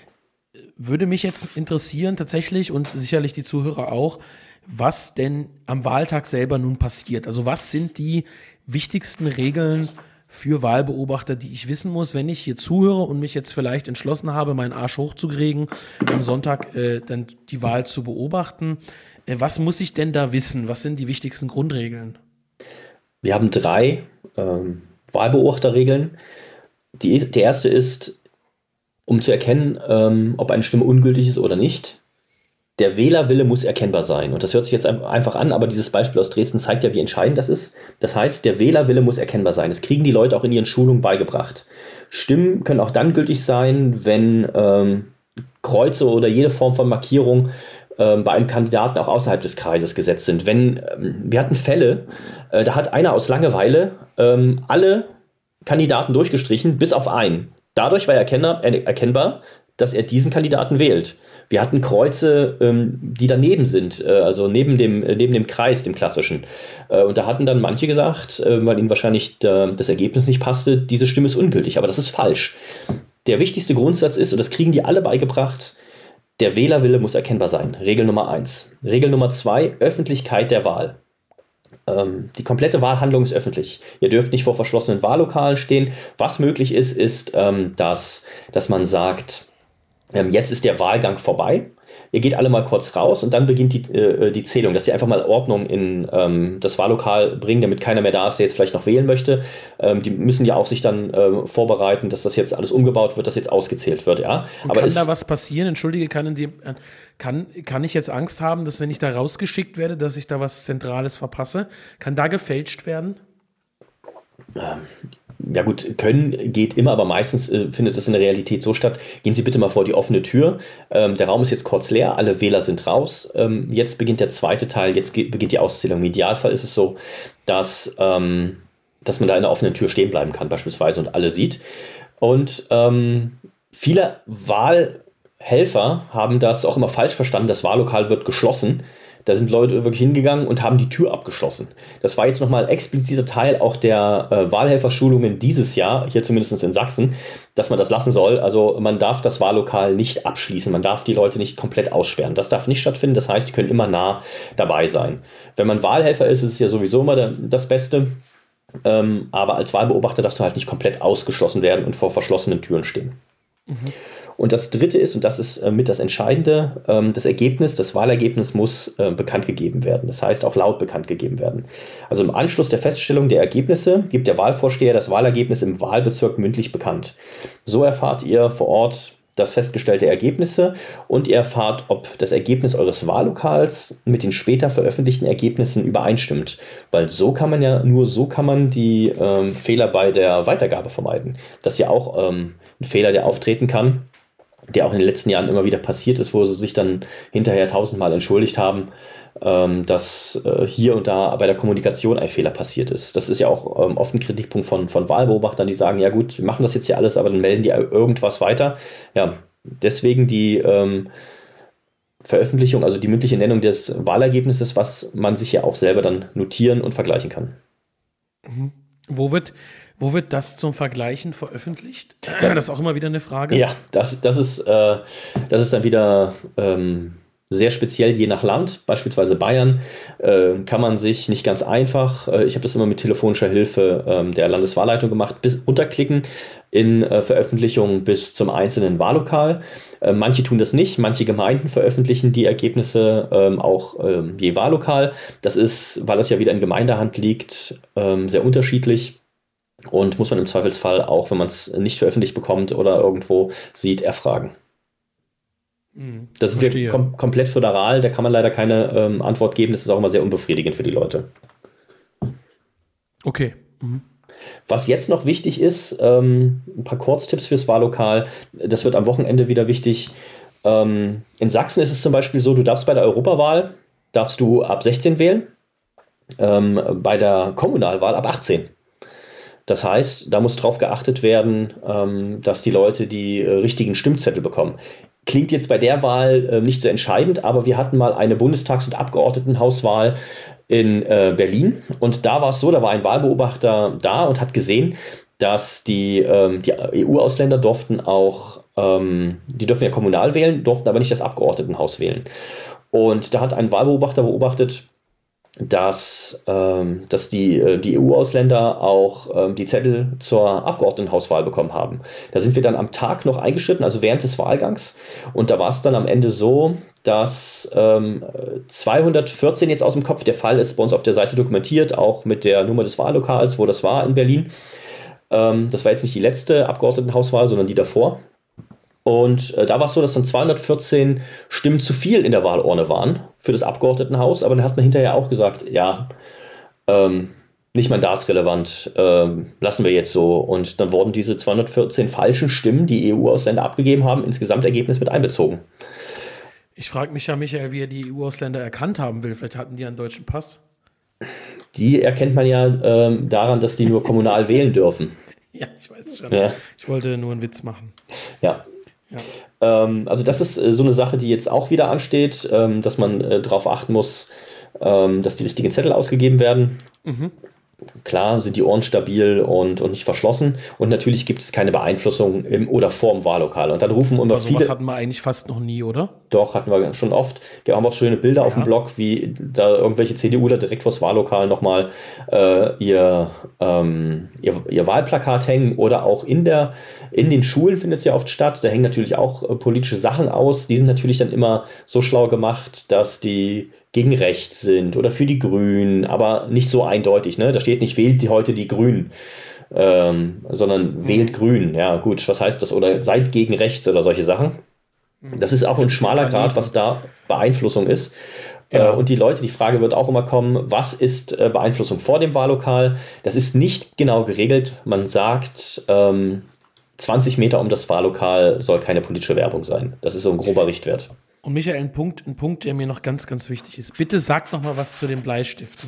S2: würde mich jetzt interessieren tatsächlich und sicherlich die Zuhörer auch, was denn am Wahltag selber nun passiert. Also was sind die wichtigsten Regeln für Wahlbeobachter, die ich wissen muss, wenn ich hier zuhöre und mich jetzt vielleicht entschlossen habe, meinen Arsch hochzukriegen, am Sonntag äh, dann die Wahl zu beobachten. Äh, was muss ich denn da wissen? Was sind die wichtigsten Grundregeln?
S3: Wir haben drei ähm, Wahlbeobachterregeln. Die, die erste ist, um zu erkennen, ähm, ob eine Stimme ungültig ist oder nicht. Der Wählerwille muss erkennbar sein. Und das hört sich jetzt einfach an, aber dieses Beispiel aus Dresden zeigt ja, wie entscheidend das ist. Das heißt, der Wählerwille muss erkennbar sein. Das kriegen die Leute auch in ihren Schulungen beigebracht. Stimmen können auch dann gültig sein, wenn ähm, Kreuze oder jede Form von Markierung ähm, bei einem Kandidaten auch außerhalb des Kreises gesetzt sind. Wenn, ähm, wir hatten Fälle, äh, da hat einer aus Langeweile ähm, alle Kandidaten durchgestrichen, bis auf einen. Dadurch war erkennbar, äh, erkennbar, dass er diesen Kandidaten wählt. Wir hatten Kreuze, ähm, die daneben sind, äh, also neben dem, äh, neben dem Kreis, dem klassischen. Äh, und da hatten dann manche gesagt, äh, weil ihnen wahrscheinlich äh, das Ergebnis nicht passte, diese Stimme ist ungültig. Aber das ist falsch. Der wichtigste Grundsatz ist, und das kriegen die alle beigebracht, der Wählerwille muss erkennbar sein. Regel Nummer eins. Regel Nummer zwei, Öffentlichkeit der Wahl. Ähm, die komplette Wahlhandlung ist öffentlich. Ihr dürft nicht vor verschlossenen Wahllokalen stehen. Was möglich ist, ist, ähm, dass, dass man sagt, jetzt ist der Wahlgang vorbei. Ihr geht alle mal kurz raus und dann beginnt die, äh, die Zählung, dass sie einfach mal Ordnung in ähm, das Wahllokal bringen, damit keiner mehr da ist, der jetzt vielleicht noch wählen möchte. Ähm, die müssen ja auch sich dann äh, vorbereiten, dass das jetzt alles umgebaut wird, dass jetzt ausgezählt wird. Ja?
S2: Aber kann da was passieren? Entschuldige, kann, die, kann, kann ich jetzt Angst haben, dass wenn ich da rausgeschickt werde, dass ich da was Zentrales verpasse? Kann da gefälscht werden?
S3: Ähm. ja gut, können geht immer, aber meistens äh, findet es in der Realität so statt. Gehen Sie bitte mal vor die offene Tür. Ähm, der Raum ist jetzt kurz leer, alle Wähler sind raus. Ähm, jetzt beginnt der zweite Teil, jetzt ge- beginnt die Auszählung. Im Idealfall ist es so, dass, ähm, dass man da in der offenen Tür stehen bleiben kann beispielsweise und alle sieht. Und ähm, viele Wahlhelfer haben das auch immer falsch verstanden. Das Wahllokal wird geschlossen. Da sind Leute wirklich hingegangen und haben die Tür abgeschlossen. Das war jetzt nochmal ein expliziter Teil auch der äh, Wahlhelferschulungen dieses Jahr, hier zumindest in Sachsen, dass man das lassen soll. Also man darf das Wahllokal nicht abschließen, man darf die Leute nicht komplett aussperren. Das darf nicht stattfinden, das heißt, die können immer nah dabei sein. Wenn man Wahlhelfer ist, ist es ja sowieso immer der, das Beste. Ähm, aber als Wahlbeobachter darfst du halt nicht komplett ausgeschlossen werden und vor verschlossenen Türen stehen. Mhm. Und das Dritte ist, und das ist äh, mit das Entscheidende, ähm, das Ergebnis, das Wahlergebnis muss äh, bekannt gegeben werden. Das heißt auch laut bekannt gegeben werden. Also im Anschluss der Feststellung der Ergebnisse gibt der Wahlvorsteher das Wahlergebnis im Wahlbezirk mündlich bekannt. So erfahrt ihr vor Ort das festgestellte Ergebnisse und ihr erfahrt, ob das Ergebnis eures Wahllokals mit den später veröffentlichten Ergebnissen übereinstimmt. Weil so kann man ja, nur so kann man die ähm, Fehler bei der Weitergabe vermeiden. Das ist ja auch ähm, ein Fehler, der auftreten kann, der auch in den letzten Jahren immer wieder passiert ist, wo sie sich dann hinterher tausendmal entschuldigt haben, ähm, dass äh, hier und da bei der Kommunikation ein Fehler passiert ist. Das ist ja auch ähm, oft ein Kritikpunkt von, von Wahlbeobachtern, die sagen, ja gut, wir machen das jetzt hier alles, aber dann melden die irgendwas weiter. Ja, deswegen die ähm, Veröffentlichung, also die mündliche Nennung des Wahlergebnisses, was man sich ja auch selber dann notieren und vergleichen kann.
S2: Mhm. Wo wird Wo wird das zum Vergleichen veröffentlicht? Das ist auch immer wieder eine Frage.
S3: Ja, das, das, ist, äh, das ist dann wieder ähm, sehr speziell je nach Land. Beispielsweise Bayern äh, kann man sich nicht ganz einfach, äh, ich habe das immer mit telefonischer Hilfe äh, der Landeswahlleitung gemacht, bis runterklicken in äh, Veröffentlichungen bis zum einzelnen Wahllokal. Äh, manche tun das nicht, manche Gemeinden veröffentlichen die Ergebnisse äh, auch äh, je Wahllokal. Das ist, weil das ja wieder in Gemeindehand liegt, äh, sehr unterschiedlich. Und muss man im Zweifelsfall auch, wenn man es nicht veröffentlicht bekommt oder irgendwo sieht, erfragen. Mhm, das ist wir kom- komplett föderal, da kann man leider keine ähm, Antwort geben. Das ist auch immer sehr unbefriedigend für die Leute.
S2: Okay. Mhm.
S3: Was jetzt noch wichtig ist, ähm, ein paar Kurztipps fürs Wahllokal. Das wird am Wochenende wieder wichtig. Ähm, in Sachsen ist es zum Beispiel so, du darfst bei der Europawahl, darfst du ab sechzehn wählen, ähm, bei der Kommunalwahl ab achtzehn. Das heißt, da muss drauf geachtet werden, ähm, dass die Leute die äh, richtigen Stimmzettel bekommen. Klingt jetzt bei der Wahl äh, nicht so entscheidend, aber wir hatten mal eine Bundestags- und Abgeordnetenhauswahl in äh, Berlin. Und da war es so, da war ein Wahlbeobachter da und hat gesehen, dass die, ähm, die E U-Ausländer durften auch, ähm, die dürfen ja kommunal wählen, durften aber nicht das Abgeordnetenhaus wählen. Und da hat ein Wahlbeobachter beobachtet, dass, ähm, dass die, äh, die E U-Ausländer auch ähm, die Zettel zur Abgeordnetenhauswahl bekommen haben. Da sind wir dann am Tag noch eingeschritten, also während des Wahlgangs. Und da war es dann am Ende so, dass ähm, zweihundertvierzehn jetzt aus dem Kopf, der Fall ist bei uns auf der Seite dokumentiert, auch mit der Nummer des Wahllokals, wo das war in Berlin. Ähm, das war jetzt nicht die letzte Abgeordnetenhauswahl, sondern die davor. Und äh, da war es so, dass dann zweihundertvierzehn Stimmen zu viel in der Wahlurne waren für das Abgeordnetenhaus. Aber dann hat man hinterher auch gesagt, ja, ähm, nicht mandatsrelevant, ähm, lassen wir jetzt so. Und dann wurden diese zweihundertvierzehn falschen Stimmen, die E U-Ausländer abgegeben haben, ins Gesamtergebnis mit einbezogen.
S2: Ich frage mich ja, Michael, wie er die E U-Ausländer erkannt haben will. Vielleicht hatten die einen deutschen Pass.
S3: Die erkennt man ja ähm, daran, dass die nur kommunal wählen dürfen.
S2: Ja, ich weiß schon.
S3: Ja.
S2: Ich wollte nur einen Witz machen.
S3: Ja.
S2: Ja.
S3: Ähm, also das ist äh, so eine Sache, die jetzt auch wieder ansteht, ähm, dass man äh, darauf achten muss, ähm, dass die richtigen Zettel ausgegeben werden. Mhm. Klar sind die Ohren stabil und, und nicht verschlossen. Und natürlich gibt es keine Beeinflussung im oder vorm Wahllokal. Und dann rufen immer
S2: also
S3: viele...
S2: Das hatten wir eigentlich fast noch nie, oder?
S3: Doch, hatten wir schon oft. Wir haben auch schöne Bilder ja. auf dem Blog, wie da irgendwelche CDUler direkt vors Wahllokal nochmal äh, ihr, ähm, ihr, ihr Wahlplakat hängen. Oder auch in, der, in den Schulen findet es ja oft statt. Da hängen natürlich auch äh, politische Sachen aus. Die sind natürlich dann immer so schlau gemacht, dass die gegen rechts sind oder für die Grünen, aber nicht so eindeutig. Ne? Da steht nicht, wählt die heute die Grünen, ähm, sondern mhm. wählt Grün. Ja gut, was heißt das? Oder seid gegen rechts oder solche Sachen. Das ist auch ein schmaler Grad, was da Beeinflussung ist.
S2: Ja.
S3: Äh, und die Leute, die Frage wird auch immer kommen, was ist äh, Beeinflussung vor dem Wahllokal? Das ist nicht genau geregelt. Man sagt, ähm, zwanzig Meter um das Wahllokal soll keine politische Werbung sein. Das ist so ein grober Richtwert.
S2: Und Michael, ein Punkt, ein Punkt, der mir noch ganz, ganz wichtig ist. Bitte sag noch mal was zu den Bleistiften.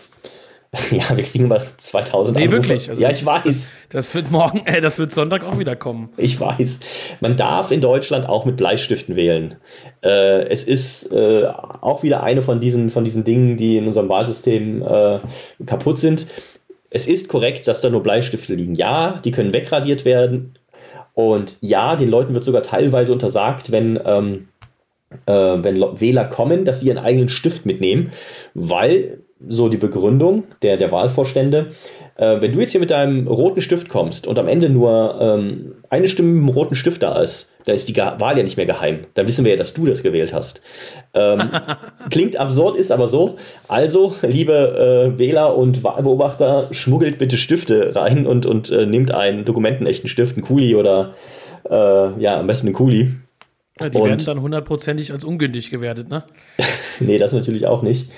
S3: Ja, wir kriegen mal zweitausend
S2: Nee,
S3: Anrufe.
S2: wirklich. Also
S3: ja,
S2: das,
S3: ich weiß.
S2: Das, das wird morgen, äh, das wird Sonntag auch wieder kommen.
S3: Ich weiß. Man darf in Deutschland auch mit Bleistiften wählen. Äh, es ist äh, auch wieder eine von diesen, von diesen Dingen, die in unserem Wahlsystem äh, kaputt sind. Es ist korrekt, dass da nur Bleistifte liegen. Ja, die können wegradiert werden. Und ja, den Leuten wird sogar teilweise untersagt, wenn, ähm, äh, wenn Wähler kommen, dass sie ihren eigenen Stift mitnehmen, weil so die Begründung der, der Wahlvorstände, äh, wenn du jetzt hier mit deinem roten Stift kommst und am Ende nur ähm, eine Stimme mit dem roten Stift da ist, dann ist die Ge- Wahl ja nicht mehr geheim. Dann wissen wir ja, dass du das gewählt hast. Ähm, klingt absurd, ist aber so. Also, liebe äh, Wähler und Wahlbeobachter, schmuggelt bitte Stifte rein und, und äh, nehmt einen dokumentenechten Stift, einen Kuli oder äh, ja, am besten einen Kuli.
S2: Ja, die
S3: und,
S2: werden dann hundertprozentig als ungültig gewertet, ne?
S3: Nee, das natürlich auch nicht.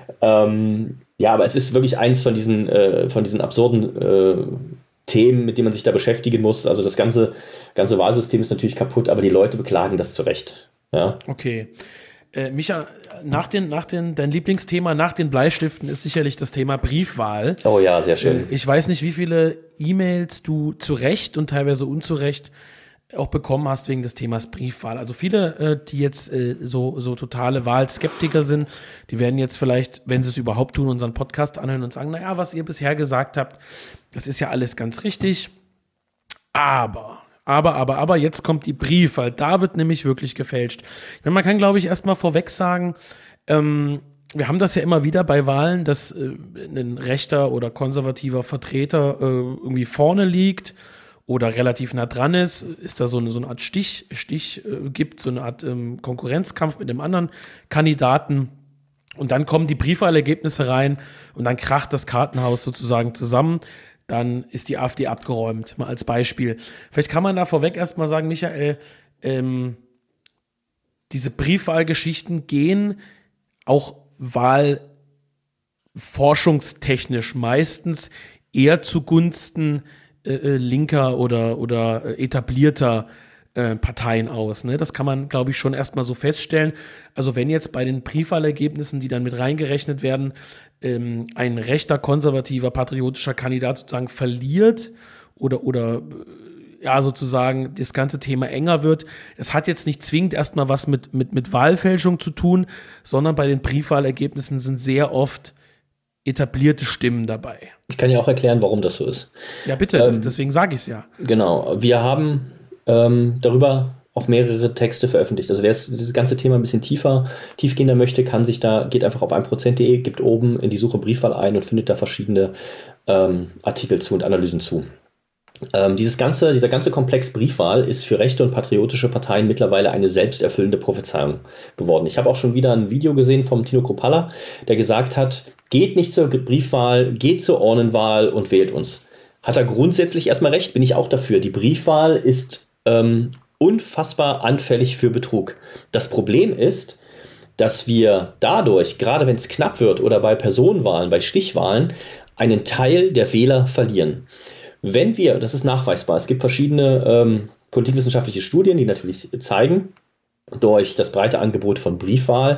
S3: Ähm, ja, aber es ist wirklich eins von diesen, äh, von diesen absurden äh, Themen, mit denen man sich da beschäftigen muss. Also das ganze, ganze Wahlsystem ist natürlich kaputt, aber die Leute beklagen das zu Recht. Ja.
S2: Okay. Äh, Micha, nach den, nach den, dein Lieblingsthema nach den Bleistiften ist sicherlich das Thema Briefwahl.
S3: Oh ja, sehr schön.
S2: Äh, ich weiß nicht, wie viele E-Mails du zu Recht und teilweise unzurecht auch bekommen hast wegen des Themas Briefwahl. Also viele, äh, die jetzt äh, so, so totale Wahlskeptiker sind, die werden jetzt vielleicht, wenn sie es überhaupt tun, unseren Podcast anhören und sagen, naja, was ihr bisher gesagt habt, das ist ja alles ganz richtig. Aber, aber, aber, aber, jetzt kommt die Briefwahl. Da wird nämlich wirklich gefälscht. Ich meine, man kann, glaube ich, erstmal vorweg sagen, ähm, wir haben das ja immer wieder bei Wahlen, dass äh, ein rechter oder konservativer Vertreter äh, irgendwie vorne liegt oder relativ nah dran ist, ist da so eine, so eine Art Stich, Stich äh, gibt, so eine Art ähm, Konkurrenzkampf mit dem anderen Kandidaten. Und dann kommen die Briefwahlergebnisse rein und dann kracht das Kartenhaus sozusagen zusammen. Dann ist die AfD abgeräumt, mal als Beispiel. Vielleicht kann man da vorweg erstmal sagen, Michael, ähm, diese Briefwahlgeschichten gehen auch wahlforschungstechnisch meistens eher zugunsten Äh, linker oder, oder äh, etablierter äh, Parteien aus. Ne? Das kann man, glaube ich, schon erstmal so feststellen. Also wenn jetzt bei den Briefwahlergebnissen, die dann mit reingerechnet werden, ähm, ein rechter, konservativer, patriotischer Kandidat sozusagen verliert oder, oder ja, sozusagen das ganze Thema enger wird, das hat jetzt nicht zwingend erstmal was mit, mit, mit Wahlfälschung zu tun, sondern bei den Briefwahlergebnissen sind sehr oft etablierte Stimmen dabei.
S3: Ich kann ja auch erklären, warum das so ist.
S2: Ja, bitte,
S3: ähm,
S2: das, deswegen sage ich es ja.
S3: Genau, wir haben ähm, darüber auch mehrere Texte veröffentlicht. Also wer es, dieses ganze Thema ein bisschen tiefer, tiefgehender möchte, kann sich da, geht einfach auf ein Prozent punkt de, gibt oben in die Suche Briefwahl ein und findet da verschiedene ähm, Artikel zu und Analysen zu. Ähm, dieses ganze, dieser ganze Komplex Briefwahl ist für rechte und patriotische Parteien mittlerweile eine selbsterfüllende Prophezeiung geworden. Ich habe auch schon wieder ein Video gesehen vom Tino Kruppalla, der gesagt hat, geht nicht zur Briefwahl, geht zur Urnenwahl und wählt uns. Hat er grundsätzlich erstmal recht, bin ich auch dafür. Die Briefwahl ist ähm, unfassbar anfällig für Betrug. Das Problem ist, dass wir dadurch, gerade wenn es knapp wird oder bei Personenwahlen, bei Stichwahlen, einen Teil der Wähler verlieren. Wenn wir, das ist nachweisbar, es gibt verschiedene ähm, politikwissenschaftliche Studien, die natürlich zeigen, durch das breite Angebot von Briefwahl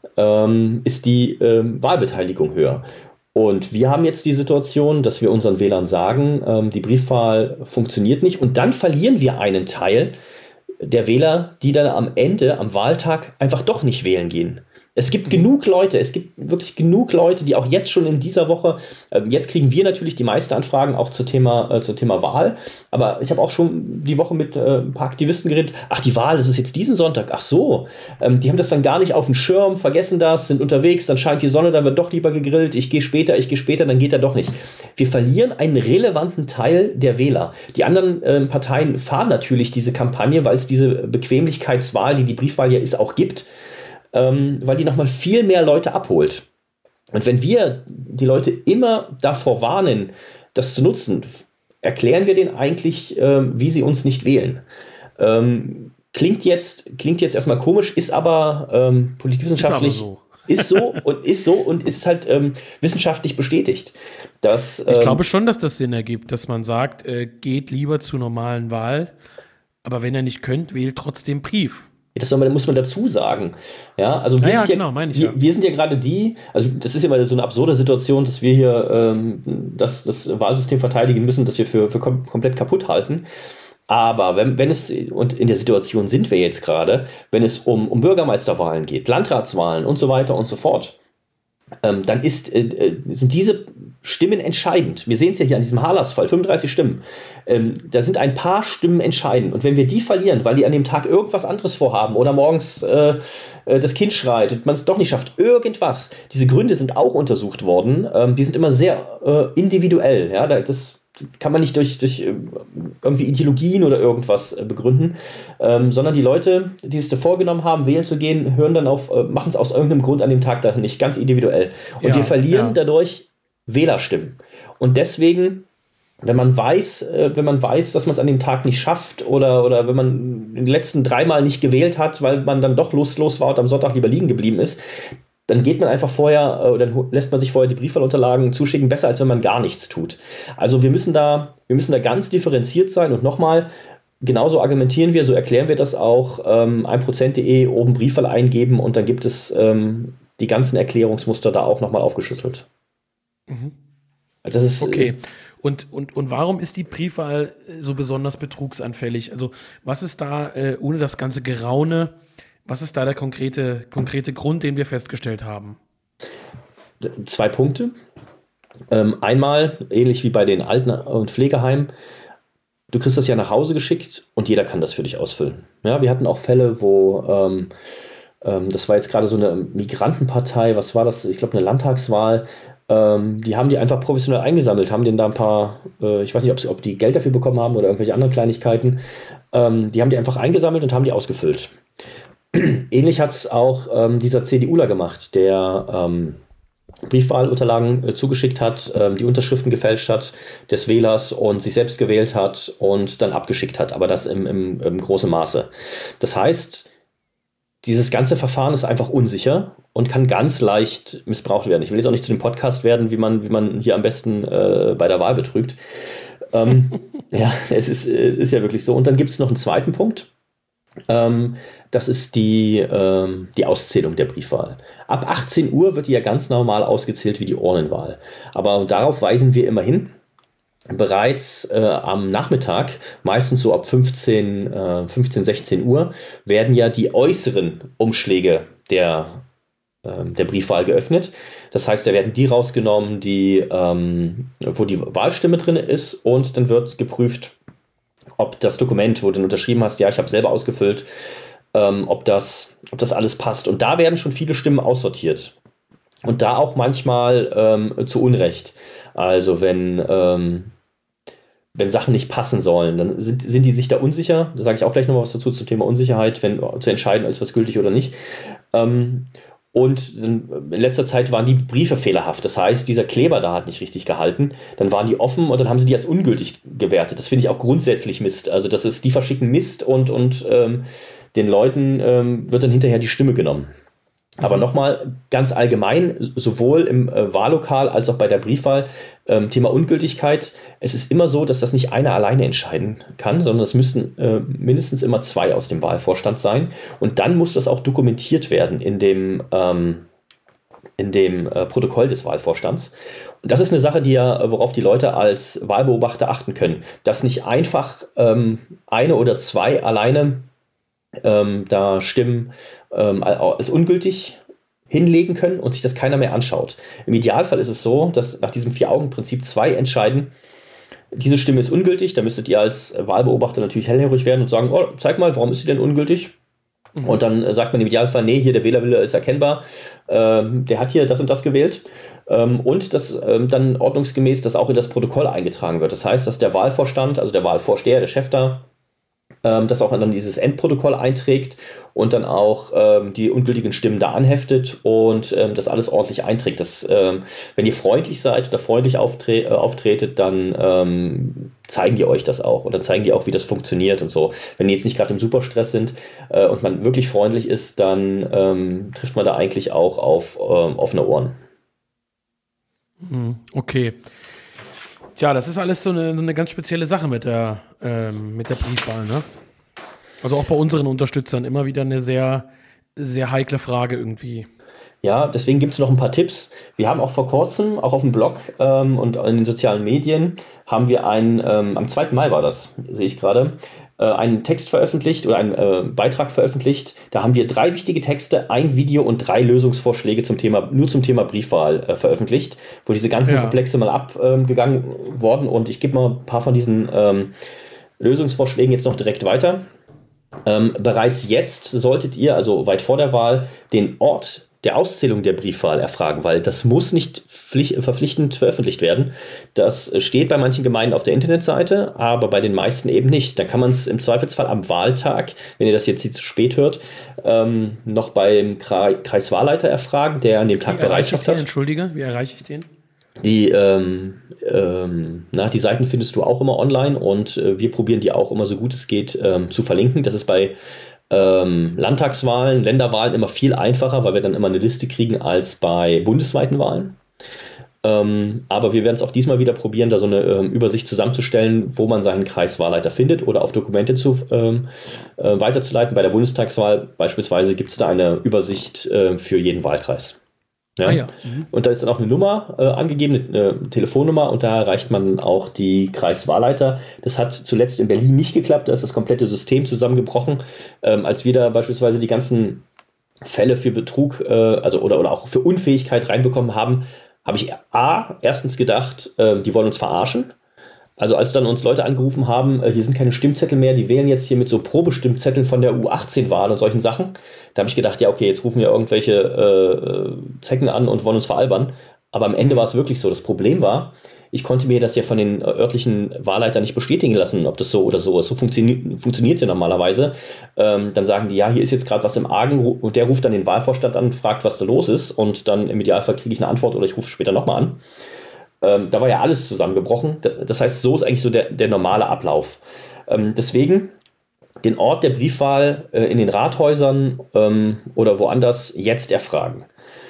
S3: ähm, ist die ähm, Wahlbeteiligung höher. Und wir haben jetzt die Situation, dass wir unseren Wählern sagen, ähm, die Briefwahl funktioniert nicht und dann verlieren wir einen Teil der Wähler, die dann am Ende, am Wahltag, einfach doch nicht wählen gehen. Es gibt genug Leute, es gibt wirklich genug Leute, die auch jetzt schon in dieser Woche, äh, jetzt kriegen wir natürlich die meisten Anfragen auch zum Thema, äh, zum Thema Wahl, aber ich habe auch schon die Woche mit äh, ein paar Aktivisten geredet, ach die Wahl, das ist jetzt diesen Sonntag, ach so, ähm, die haben das dann gar nicht auf dem Schirm, vergessen das, sind unterwegs, dann scheint die Sonne, dann wird doch lieber gegrillt, ich gehe später, ich gehe später, dann geht er doch nicht. Wir verlieren einen relevanten Teil der Wähler. Die anderen äh, Parteien fahren natürlich diese Kampagne, weil es diese Bequemlichkeitswahl, die die Briefwahl ja ist, auch gibt, Ähm, weil die nochmal viel mehr Leute abholt. Und wenn wir die Leute immer davor warnen, das zu nutzen, erklären wir denen eigentlich, ähm, wie sie uns nicht wählen. Ähm, klingt jetzt, klingt jetzt erstmal komisch, ist aber ähm, politikwissenschaftlich,
S2: ist aber so.
S3: Ist so und ist so und ist halt ähm, wissenschaftlich bestätigt. Dass, ähm,
S2: ich glaube schon, dass das Sinn ergibt, dass man sagt, äh, geht lieber zur normalen Wahl, aber wenn ihr nicht könnt, wählt trotzdem Brief.
S3: Das muss man dazu sagen. Ja, also wir,
S2: ja,
S3: sind,
S2: ja,
S3: ja,
S2: genau, meine ich
S3: wir,
S2: ja.
S3: wir sind ja gerade die, also das ist ja mal so eine absurde Situation, dass wir hier ähm, das, das Wahlsystem verteidigen müssen, das wir für, für kom- komplett kaputt halten. Aber wenn, wenn es, und in der Situation sind wir jetzt gerade, wenn es um, um Bürgermeisterwahlen geht, Landratswahlen und so weiter und so fort, ähm, dann ist, äh, sind diese Stimmen entscheidend. Wir sehen es ja hier an diesem Harlers-Fall, fünfunddreißig Stimmen. Ähm, da sind ein paar Stimmen entscheidend. Und wenn wir die verlieren, weil die an dem Tag irgendwas anderes vorhaben oder morgens äh, das Kind schreit und man es doch nicht schafft, irgendwas, diese Gründe sind auch untersucht worden, ähm, die sind immer sehr äh, individuell. Ja? Das kann man nicht durch, durch irgendwie Ideologien oder irgendwas begründen, ähm, sondern die Leute, die es da vorgenommen haben, wählen zu gehen, hören dann auf, äh, machen es aus irgendeinem Grund an dem Tag dann nicht, ganz individuell. Und
S2: ja,
S3: wir verlieren
S2: ja.
S3: dadurch Wählerstimmen. Und deswegen, wenn man weiß, äh, wenn man weiß, dass man es an dem Tag nicht schafft oder, oder wenn man in den letzten dreimal nicht gewählt hat, weil man dann doch lustlos war und am Sonntag lieber liegen geblieben ist, dann geht man einfach vorher, äh, dann lässt man sich vorher die Briefwahlunterlagen zuschicken, besser als wenn man gar nichts tut. Also wir müssen da, wir müssen da ganz differenziert sein und nochmal, genauso argumentieren wir, so erklären wir das auch, ähm, ein Prozent punkt de oben Briefwahl eingeben und dann gibt es ähm, die ganzen Erklärungsmuster da auch nochmal aufgeschlüsselt.
S2: Mhm.
S3: Also das ist,
S2: okay. Und, und, und warum ist die Briefwahl so besonders betrugsanfällig? Also was ist da, äh, ohne das ganze Geraune, was ist da der konkrete, konkrete Grund, den wir festgestellt haben?
S3: Zwei Punkte. Ähm, einmal, ähnlich wie bei den Alten- und Pflegeheimen, du kriegst das ja nach Hause geschickt und jeder kann das für dich ausfüllen. Ja, wir hatten auch Fälle, wo, ähm, ähm, das war jetzt gerade so eine Migrantenpartei, was war das? Ich glaube, eine Landtagswahl. Ähm, die haben die einfach professionell eingesammelt, haben denen da ein paar, äh, ich weiß nicht, ob, ob die Geld dafür bekommen haben oder irgendwelche anderen Kleinigkeiten. Ähm, die haben die einfach eingesammelt und haben die ausgefüllt. Ähnlich hat es auch ähm, dieser CDUler gemacht, der ähm, Briefwahlunterlagen äh, zugeschickt hat, ähm, die Unterschriften gefälscht hat des Wählers und sich selbst gewählt hat und dann abgeschickt hat, aber das im, im, im großen Maße. Das heißt, dieses ganze Verfahren ist einfach unsicher und kann ganz leicht missbraucht werden. Ich will jetzt auch nicht zu dem Podcast werden, wie man, wie man hier am besten äh, bei der Wahl betrügt. Ähm, ja, es ist, es ist ja wirklich so. Und dann gibt es noch einen zweiten Punkt. Ähm, das ist die, ähm, die Auszählung der Briefwahl. Ab achtzehn Uhr wird die ja ganz normal ausgezählt wie die Urnenwahl. Aber darauf weisen wir immer hin. Bereits äh, am Nachmittag, meistens so ab fünfzehn, sechzehn Uhr, werden ja die äußeren Umschläge der, äh, der Briefwahl geöffnet. Das heißt, da werden die rausgenommen, die, ähm, wo die Wahlstimme drin ist, und dann wird geprüft, ob das Dokument, wo du unterschrieben hast, ja, ich habe selber ausgefüllt, ähm, ob das, ob das alles passt. Und da werden schon viele Stimmen aussortiert. Und da auch manchmal ähm, zu Unrecht. Also wenn, ähm, wenn Sachen nicht passen sollen, dann sind, sind die sich da unsicher. Da sage ich auch gleich noch was dazu zum Thema Unsicherheit, wenn zu entscheiden, ist was gültig oder nicht. Ähm, und in letzter Zeit waren die Briefe fehlerhaft. Das heißt, dieser Kleber da hat nicht richtig gehalten. Dann waren die offen und dann haben sie die als ungültig gewertet. Das finde ich auch grundsätzlich Mist. Also das ist, die verschicken Mist und, und ähm, den Leuten ähm, wird dann hinterher die Stimme genommen. Aber nochmal ganz allgemein, sowohl im äh, Wahllokal als auch bei der Briefwahl, ähm, Thema Ungültigkeit. Es ist immer so, dass das nicht einer alleine entscheiden kann, sondern es müssten äh, mindestens immer zwei aus dem Wahlvorstand sein. Und dann muss das auch dokumentiert werden in dem, ähm, in dem äh, Protokoll des Wahlvorstands. Und das ist eine Sache, die ja, worauf die Leute als Wahlbeobachter achten können. Dass nicht einfach ähm, eine oder zwei alleine ähm, da Stimmen ähm, als ungültig hinlegen können und sich das keiner mehr anschaut. Im Idealfall ist es so, dass nach diesem Vier-Augen-Prinzip zwei entscheiden, diese Stimme ist ungültig, da müsstet ihr als Wahlbeobachter natürlich hellhörig werden und sagen, oh, zeig mal, warum ist sie denn ungültig? Mhm. Und dann äh, sagt man im Idealfall, nee, hier der Wählerwille ist erkennbar, ähm, der hat hier das und das gewählt. Ähm, und dass ähm, dann ordnungsgemäß das auch in das Protokoll eingetragen wird. Das heißt, dass der Wahlvorstand, also der Wahlvorsteher, der Chef da, ähm, das auch dann dieses Endprotokoll einträgt und dann auch ähm, die ungültigen Stimmen da anheftet und ähm, das alles ordentlich einträgt. Das, ähm, wenn ihr freundlich seid oder freundlich auftre- äh, auftretet, dann ähm, zeigen die euch das auch oder zeigen die auch, wie das funktioniert und so. Wenn die jetzt nicht gerade im Superstress sind äh, und man wirklich freundlich ist, dann ähm, trifft man da eigentlich auch auf ähm, offene Ohren.
S2: Okay. Tja, das ist alles so eine, so eine ganz spezielle Sache mit der, ähm, mit der Briefwahl, ne? Also auch bei unseren Unterstützern immer wieder eine sehr, sehr heikle Frage irgendwie.
S3: Ja, deswegen gibt es noch ein paar Tipps. Wir haben auch vor kurzem, auch auf dem Blog ähm, und in den sozialen Medien, haben wir einen, ähm, am zweiten Mai war das, sehe ich gerade, äh, einen Text veröffentlicht oder einen äh, Beitrag veröffentlicht. Da haben wir drei wichtige Texte, ein Video und drei Lösungsvorschläge zum Thema, nur zum Thema Briefwahl äh, veröffentlicht, wo diese ganzen
S2: Ja.
S3: Komplexe mal abgegangen ähm, wurden. Und ich gebe mal ein paar von diesen ähm, Lösungsvorschlägen jetzt noch direkt weiter. Ähm, bereits jetzt solltet ihr, also weit vor der Wahl, den Ort der Auszählung der Briefwahl erfragen, weil das muss nicht pflicht, verpflichtend veröffentlicht werden. Das steht bei manchen Gemeinden auf der Internetseite, aber bei den meisten eben nicht. Dann kann man es im Zweifelsfall am Wahltag, wenn ihr das jetzt zu spät hört, ähm, noch beim Kreiswahlleiter erfragen, der an dem Tag Bereitschaft hat.
S2: Entschuldige, wie erreiche ich den?
S3: Die, ähm, ähm, na, die Seiten findest du auch immer online und äh, wir probieren die auch immer so gut es geht ähm, zu verlinken. Das ist bei ähm, Landtagswahlen, Länderwahlen immer viel einfacher, weil wir dann immer eine Liste kriegen als bei bundesweiten Wahlen. Ähm, aber wir werden es auch diesmal wieder probieren, da so eine ähm, Übersicht zusammenzustellen, wo man seinen Kreiswahlleiter findet oder auf Dokumente zu, ähm, äh, weiterzuleiten. Bei der Bundestagswahl beispielsweise gibt es da eine Übersicht äh, für jeden Wahlkreis. Ja.
S2: Ah ja. Mhm.
S3: Und da ist dann auch eine Nummer äh, angegeben, eine, eine Telefonnummer, und da erreicht man auch die Kreiswahlleiter. Das hat zuletzt in Berlin nicht geklappt, da ist das komplette System zusammengebrochen. Ähm, als wir da beispielsweise die ganzen Fälle für Betrug äh, also oder, oder auch für Unfähigkeit reinbekommen haben, habe ich A, erstens gedacht, äh, die wollen uns verarschen. Also als dann uns Leute angerufen haben, äh, hier sind keine Stimmzettel mehr, die wählen jetzt hier mit so Probestimmzetteln von der U achtzehn Wahl und solchen Sachen. Da habe ich gedacht, ja okay, jetzt rufen wir irgendwelche äh, Zecken an und wollen uns veralbern. Aber am Ende war es wirklich so. Das Problem war, ich konnte mir das ja von den örtlichen Wahlleitern nicht bestätigen lassen, ob das so oder so ist. So funktio- funktioniert es ja normalerweise. Ähm, dann sagen die, ja, hier ist jetzt gerade was im Argen, und der ruft dann den Wahlvorstand an und fragt, was da los ist, und dann im Idealfall kriege ich eine Antwort oder ich rufe später nochmal an. Ähm, da war ja alles zusammengebrochen. Das heißt, so ist eigentlich so der, der normale Ablauf. Ähm, deswegen den Ort der Briefwahl äh, in den Rathäusern ähm, oder woanders jetzt erfragen.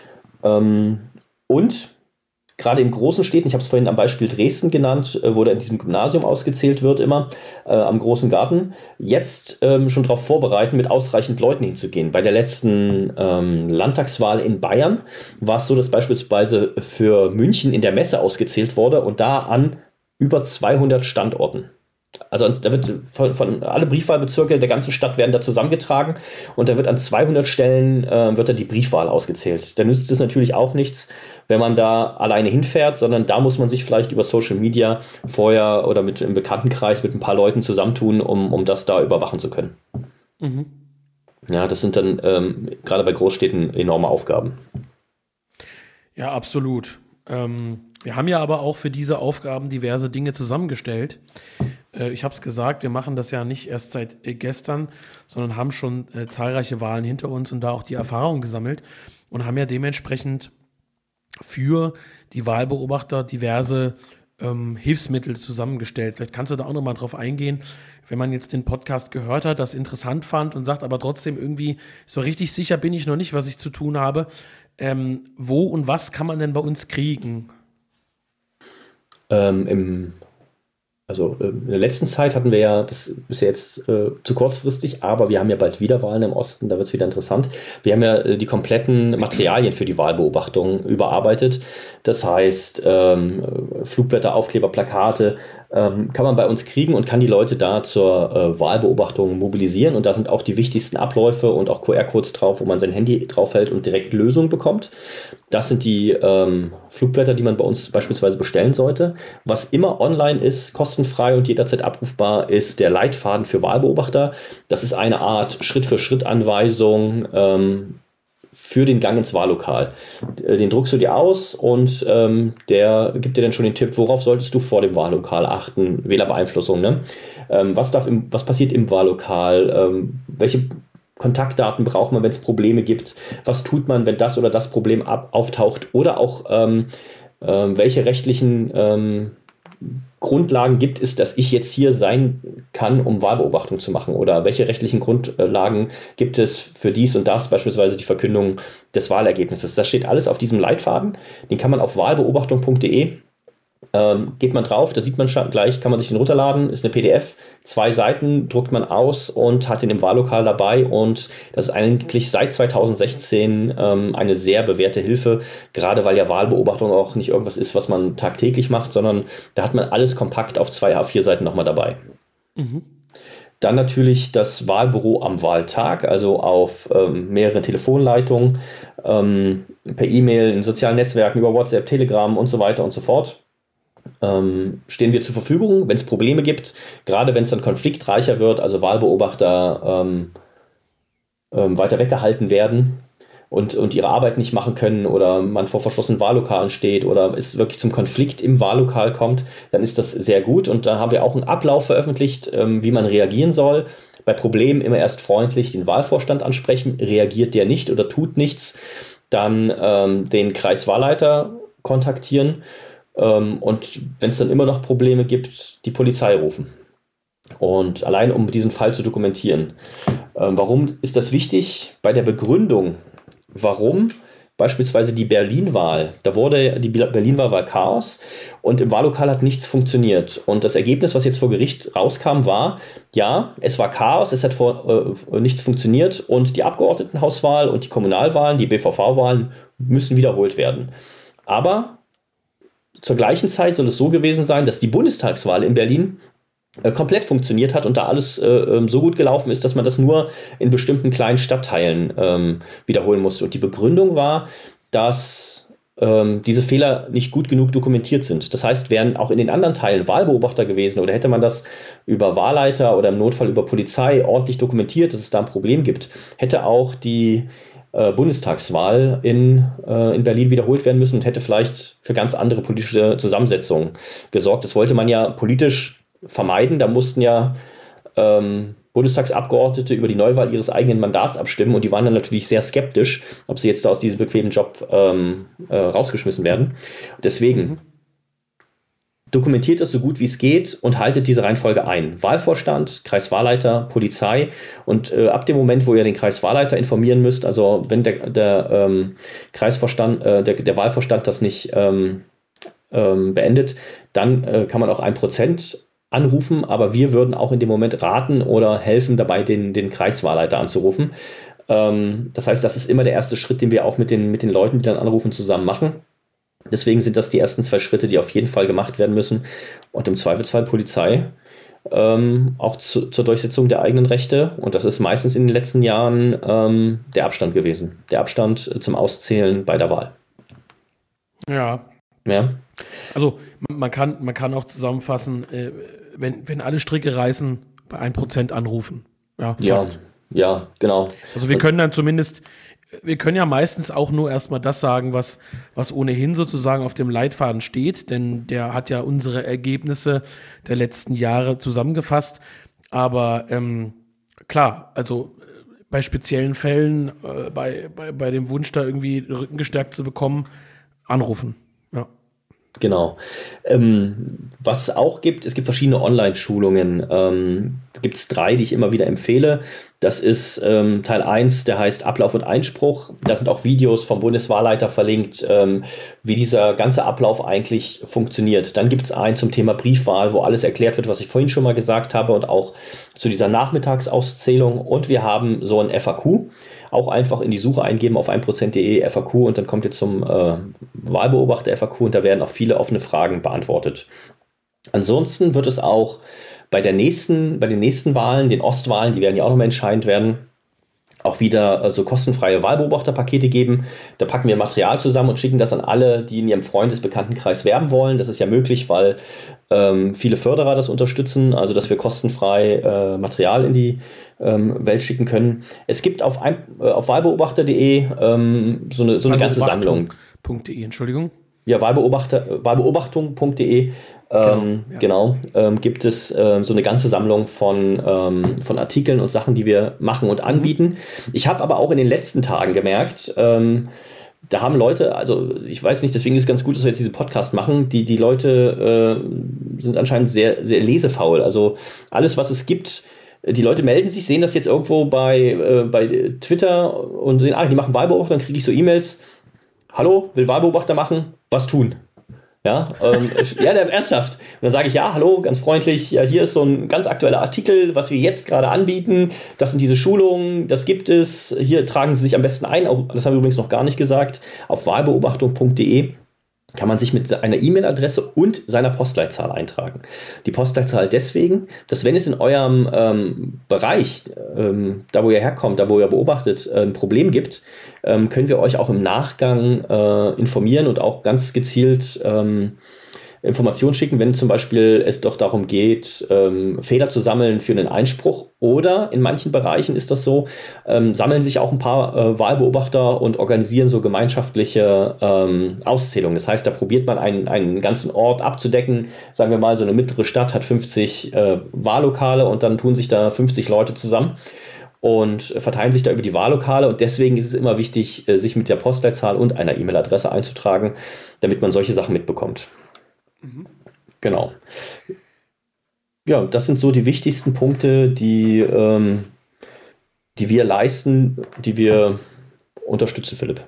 S3: Ähm, und gerade in großen Städten, ich habe es vorhin am Beispiel Dresden genannt, äh, wo da in diesem Gymnasium ausgezählt wird immer, äh, am großen Garten, jetzt ähm, schon darauf vorbereiten, mit ausreichend Leuten hinzugehen. Bei der letzten ähm, Landtagswahl in Bayern war es so, dass beispielsweise für München in der Messe ausgezählt wurde und da an über zweihundert Standorten. Also da wird von, von alle Briefwahlbezirke der ganzen Stadt werden da zusammengetragen und da wird an zweihundert Stellen äh, wird dann die Briefwahl ausgezählt. Da nützt es natürlich auch nichts, wenn man da alleine hinfährt, sondern da muss man sich vielleicht über Social Media vorher oder mit im Bekanntenkreis mit ein paar Leuten zusammentun, um, um das da überwachen zu können. Mhm. Ja, das sind dann ähm, gerade bei Großstädten enorme Aufgaben.
S2: Ja, absolut. Ähm, wir haben ja aber auch für diese Aufgaben diverse Dinge zusammengestellt. Äh, ich habe es gesagt, wir machen das ja nicht erst seit äh, gestern, sondern haben schon äh, zahlreiche Wahlen hinter uns und da auch die Erfahrung gesammelt und haben ja dementsprechend für die Wahlbeobachter diverse ähm, Hilfsmittel zusammengestellt. Vielleicht kannst du da auch noch mal drauf eingehen, wenn man jetzt den Podcast gehört hat, das interessant fand und sagt, aber trotzdem irgendwie so richtig sicher bin ich noch nicht, was ich zu tun habe. Ähm, wo und was kann man denn bei uns kriegen?
S3: Ähm, im, also äh, in der letzten Zeit hatten wir ja, das ist ja jetzt äh, zu kurzfristig, aber wir haben ja bald wieder Wahlen im Osten, da wird es wieder interessant. Wir haben ja äh, die kompletten Materialien für die Wahlbeobachtung überarbeitet. Das heißt, ähm, Flugblätter, Aufkleber, Plakate, ähm, kann man bei uns kriegen und kann die Leute da zur äh, Wahlbeobachtung mobilisieren. Und da sind auch die wichtigsten Abläufe und auch Q R-Codes drauf, wo man sein Handy draufhält und direkt Lösungen bekommt. Das sind die ähm, Flugblätter, die man bei uns beispielsweise bestellen sollte. Was immer online ist, kostenfrei und jederzeit abrufbar, ist der Leitfaden für Wahlbeobachter. Das ist eine Art Schritt-für-Schritt-Anweisung, ähm, für den Gang ins Wahllokal. Den druckst du dir aus und ähm, der gibt dir dann schon den Tipp, worauf solltest du vor dem Wahllokal achten, Wählerbeeinflussung, ne? Ähm, was, darf im, was passiert im Wahllokal, ähm, welche Kontaktdaten braucht man, wenn es Probleme gibt, was tut man, wenn das oder das Problem ab, auftaucht oder auch ähm, ähm, welche rechtlichen ähm, Grundlagen gibt es, dass ich jetzt hier sein kann, um Wahlbeobachtung zu machen? Oder welche rechtlichen Grundlagen gibt es für dies und das, beispielsweise die Verkündung des Wahlergebnisses? Das steht alles auf diesem Leitfaden. Den kann man auf wahlbeobachtung punkt de Ähm, geht man drauf, da sieht man schon gleich, kann man sich den runterladen, ist eine P D F, zwei Seiten, druckt man aus und hat den im Wahllokal dabei und das ist eigentlich seit zweitausendsechzehn ähm, eine sehr bewährte Hilfe, gerade weil ja Wahlbeobachtung auch nicht irgendwas ist, was man tagtäglich macht, sondern da hat man alles kompakt auf zwei A vier Seiten nochmal dabei. Mhm. Dann natürlich das Wahlbüro am Wahltag, also auf ähm, mehreren Telefonleitungen, ähm, per E-Mail, in sozialen Netzwerken, über WhatsApp, Telegram und so weiter und so fort. Ähm, stehen wir zur Verfügung, wenn es Probleme gibt, gerade wenn es dann konfliktreicher wird, also Wahlbeobachter ähm, ähm, weiter weggehalten werden und, und ihre Arbeit nicht machen können oder man vor verschlossenen Wahllokalen steht oder es wirklich zum Konflikt im Wahllokal kommt, dann ist das sehr gut und da haben wir auch einen Ablauf veröffentlicht, ähm, wie man reagieren soll. Bei Problemen immer erst freundlich den Wahlvorstand ansprechen, reagiert der nicht oder tut nichts, dann ähm, den Kreiswahlleiter kontaktieren. Und wenn es dann immer noch Probleme gibt, die Polizei rufen. Und allein um diesen Fall zu dokumentieren. Warum ist das wichtig? Bei der Begründung, warum beispielsweise die Berlin-Wahl, da wurde die Berlin-Wahl war Chaos und im Wahllokal hat nichts funktioniert. Und das Ergebnis, was jetzt vor Gericht rauskam, war, ja, es war Chaos, es hat vor, äh, nichts funktioniert und die Abgeordnetenhauswahl und die Kommunalwahlen, die B V V-Wahlen müssen wiederholt werden. Aber zur gleichen Zeit soll es so gewesen sein, dass die Bundestagswahl in Berlin äh, komplett funktioniert hat und da alles äh, so gut gelaufen ist, dass man das nur in bestimmten kleinen Stadtteilen ähm, wiederholen musste. Und die Begründung war, dass ähm, diese Fehler nicht gut genug dokumentiert sind. Das heißt, wären auch in den anderen Teilen Wahlbeobachter gewesen oder hätte man das über Wahlleiter oder im Notfall über Polizei ordentlich dokumentiert, dass es da ein Problem gibt, hätte auch die Bundestagswahl in, äh, in Berlin wiederholt werden müssen und hätte vielleicht für ganz andere politische Zusammensetzungen gesorgt. Das wollte man ja politisch vermeiden. Da mussten ja ähm, Bundestagsabgeordnete über die Neuwahl ihres eigenen Mandats abstimmen und die waren dann natürlich sehr skeptisch, ob sie jetzt da aus diesem bequemen Job ähm, äh, rausgeschmissen werden. Deswegen mhm. dokumentiert das so gut wie es geht und haltet diese Reihenfolge ein. Wahlvorstand, Kreiswahlleiter, Polizei und äh, ab dem Moment, wo ihr den Kreiswahlleiter informieren müsst, also wenn der, der ähm, Kreisvorstand, äh, der, der Wahlvorstand das nicht ähm, ähm, beendet, dann äh, kann man auch ein Prozent anrufen, aber wir würden auch in dem Moment raten oder helfen dabei, den, den Kreiswahlleiter anzurufen. Ähm, das heißt, das ist immer der erste Schritt, den wir auch mit den, mit den Leuten, die dann anrufen, zusammen machen. Deswegen sind das die ersten zwei Schritte, die auf jeden Fall gemacht werden müssen. Und im Zweifelsfall Polizei ähm, auch zu, zur Durchsetzung der eigenen Rechte. Und das ist meistens in den letzten Jahren ähm, der Abstand gewesen. Der Abstand zum Auszählen bei der Wahl.
S2: Ja.
S3: Ja.
S2: Also man kann, man kann auch zusammenfassen, äh, wenn, wenn alle Stricke reißen, bei ein Prozent anrufen. Ja,
S3: ja, ja, genau.
S2: Also wir können dann zumindest... Wir können ja meistens auch nur erstmal das sagen, was, was ohnehin sozusagen auf dem Leitfaden steht, denn der hat ja unsere Ergebnisse der letzten Jahre zusammengefasst. Aber ähm, klar, also bei speziellen Fällen, äh, bei, bei, bei dem Wunsch, da irgendwie den Rücken gestärkt zu bekommen, anrufen. Ja.
S3: Genau. Ähm, was es auch gibt, es gibt verschiedene Online-Schulungen. Ähm, da gibt es drei, die ich immer wieder empfehle. Das ist ähm, Teil eins, der heißt Ablauf und Einspruch. Da sind auch Videos vom Bundeswahlleiter verlinkt, ähm, wie dieser ganze Ablauf eigentlich funktioniert. Dann gibt es einen zum Thema Briefwahl, wo alles erklärt wird, was ich vorhin schon mal gesagt habe und auch zu dieser Nachmittagsauszählung. Und wir haben so ein F A Q. Auch einfach in die Suche eingeben auf ein Prozent punkt de F A Q und dann kommt ihr zum äh, Wahlbeobachter F A Q und da werden auch viele offene Fragen beantwortet. Ansonsten wird es auch bei der nächsten, bei den nächsten Wahlen, den Ostwahlen, die werden ja auch nochmal entscheidend werden, auch wieder so kostenfreie Wahlbeobachterpakete geben. Da packen wir Material zusammen und schicken das an alle, die in ihrem Freundesbekanntenkreis werben wollen. Das ist ja möglich, weil ähm, viele Förderer das unterstützen, also dass wir kostenfrei äh, Material in die ähm, Welt schicken können. Es gibt auf, ein, äh, auf wahlbeobachter punkt de ähm, so eine, so eine ganze Sammlung.
S2: .de, Entschuldigung.
S3: Ja, Wahlbeobachter, wahlbeobachtung punkt de ähm, genau, ja. genau ähm, gibt es ähm, so eine ganze Sammlung von, ähm, von Artikeln und Sachen, die wir machen und anbieten. Mhm. Ich habe aber auch in den letzten Tagen gemerkt, ähm, da haben Leute, also ich weiß nicht, deswegen ist es ganz gut, dass wir jetzt diesen Podcast machen, die, die Leute äh, sind anscheinend sehr, sehr lesefaul. Also alles, was es gibt, die Leute melden sich, sehen das jetzt irgendwo bei, äh, bei Twitter und sehen, ah, die machen Wahlbeobachter, dann kriege ich so E-Mails. Hallo, will Wahlbeobachter machen? Was tun? Ja, ähm, ja, ernsthaft. Und dann sage ich, ja, hallo, ganz freundlich, ja, hier ist so ein ganz aktueller Artikel, was wir jetzt gerade anbieten. Das sind diese Schulungen, das gibt es. Hier tragen Sie sich am besten ein. Auch, das haben wir übrigens noch gar nicht gesagt. Auf wahlbeobachtung punkt de kann man sich mit einer E-Mail-Adresse und seiner Postleitzahl eintragen. Die Postleitzahl deswegen, dass wenn es in eurem ähm, Bereich, ähm, da wo ihr herkommt, da wo ihr beobachtet, äh, ein Problem gibt, ähm, können wir euch auch im Nachgang äh, informieren und auch ganz gezielt ähm, Informationen schicken, wenn zum Beispiel es doch darum geht, ähm, Fehler zu sammeln für einen Einspruch, oder in manchen Bereichen ist das so, ähm, sammeln sich auch ein paar äh, Wahlbeobachter und organisieren so gemeinschaftliche ähm, Auszählungen. Das heißt, da probiert man einen, einen ganzen Ort abzudecken. Sagen wir mal, so eine mittlere Stadt hat fünfzig äh, Wahllokale und dann tun sich da fünfzig Leute zusammen und verteilen sich da über die Wahllokale, und deswegen ist es immer wichtig, äh, sich mit der Postleitzahl und einer E-Mail-Adresse einzutragen, damit man solche Sachen mitbekommt. Mhm. Genau. Ja, das sind so die wichtigsten Punkte, die, ähm, die wir leisten, die wir unterstützen, Philipp.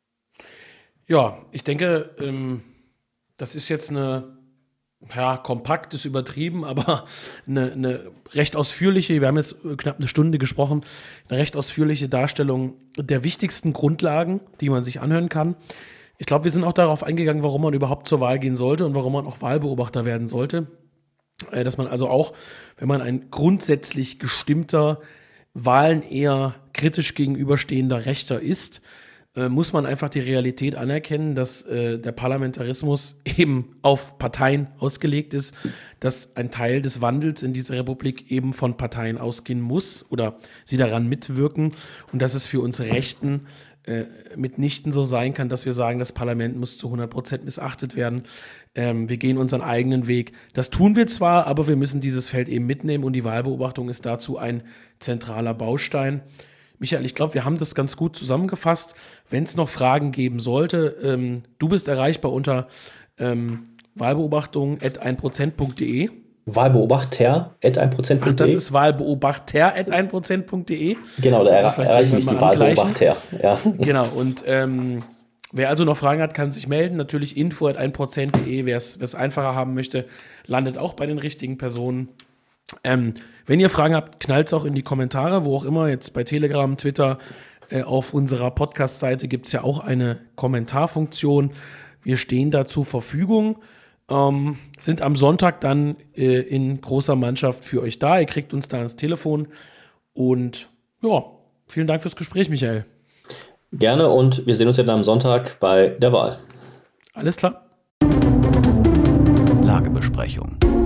S2: Ja, ich denke, ähm, das ist jetzt eine, ja, kompakt ist übertrieben, aber eine, eine recht ausführliche, wir haben jetzt knapp eine Stunde gesprochen, eine recht ausführliche Darstellung der wichtigsten Grundlagen, die man sich anhören kann. Ich glaube, wir sind auch darauf eingegangen, warum man überhaupt zur Wahl gehen sollte und warum man auch Wahlbeobachter werden sollte. Äh, dass man also auch, wenn man ein grundsätzlich gestimmter, Wahlen eher kritisch gegenüberstehender Rechter ist, äh, muss man einfach die Realität anerkennen, dass äh, der Parlamentarismus eben auf Parteien ausgelegt ist, dass ein Teil des Wandels in dieser Republik eben von Parteien ausgehen muss oder sie daran mitwirken, und dass es für uns Rechten äh, mitnichten so sein kann, dass wir sagen, das Parlament muss zu hundert Prozent missachtet werden. Ähm, wir gehen unseren eigenen Weg. Das tun wir zwar, aber wir müssen dieses Feld eben mitnehmen, und die Wahlbeobachtung ist dazu ein zentraler Baustein. Michael, ich glaube, wir haben das ganz gut zusammengefasst. Wenn es noch Fragen geben sollte, ähm, du bist erreichbar unter ähm, wahlbeobachtung at ein prozent punkt de.
S3: Wahlbeobachter at ein prozent punkt de.
S2: Ach, das ist Wahlbeobachter at ein prozent punkt de.
S3: Genau, da erreiche erreich ich die Wahlbeobachter. Ja.
S2: Genau, und ähm, wer also noch Fragen hat, kann sich melden. Natürlich info at ein prozent punkt de. Wer es einfacher haben möchte, landet auch bei den richtigen Personen. Ähm, wenn ihr Fragen habt, knallt es auch in die Kommentare, wo auch immer, jetzt bei Telegram, Twitter, äh, auf unserer Podcast-Seite gibt es ja auch eine Kommentarfunktion. Wir stehen da zur Verfügung, ähm, sind am Sonntag dann äh, in großer Mannschaft für euch da. Ihr kriegt uns da ans Telefon, und ja, vielen Dank fürs Gespräch, Michael.
S3: Gerne, und wir sehen uns ja dann am Sonntag bei der Wahl.
S2: Alles klar.
S1: Lagebesprechung.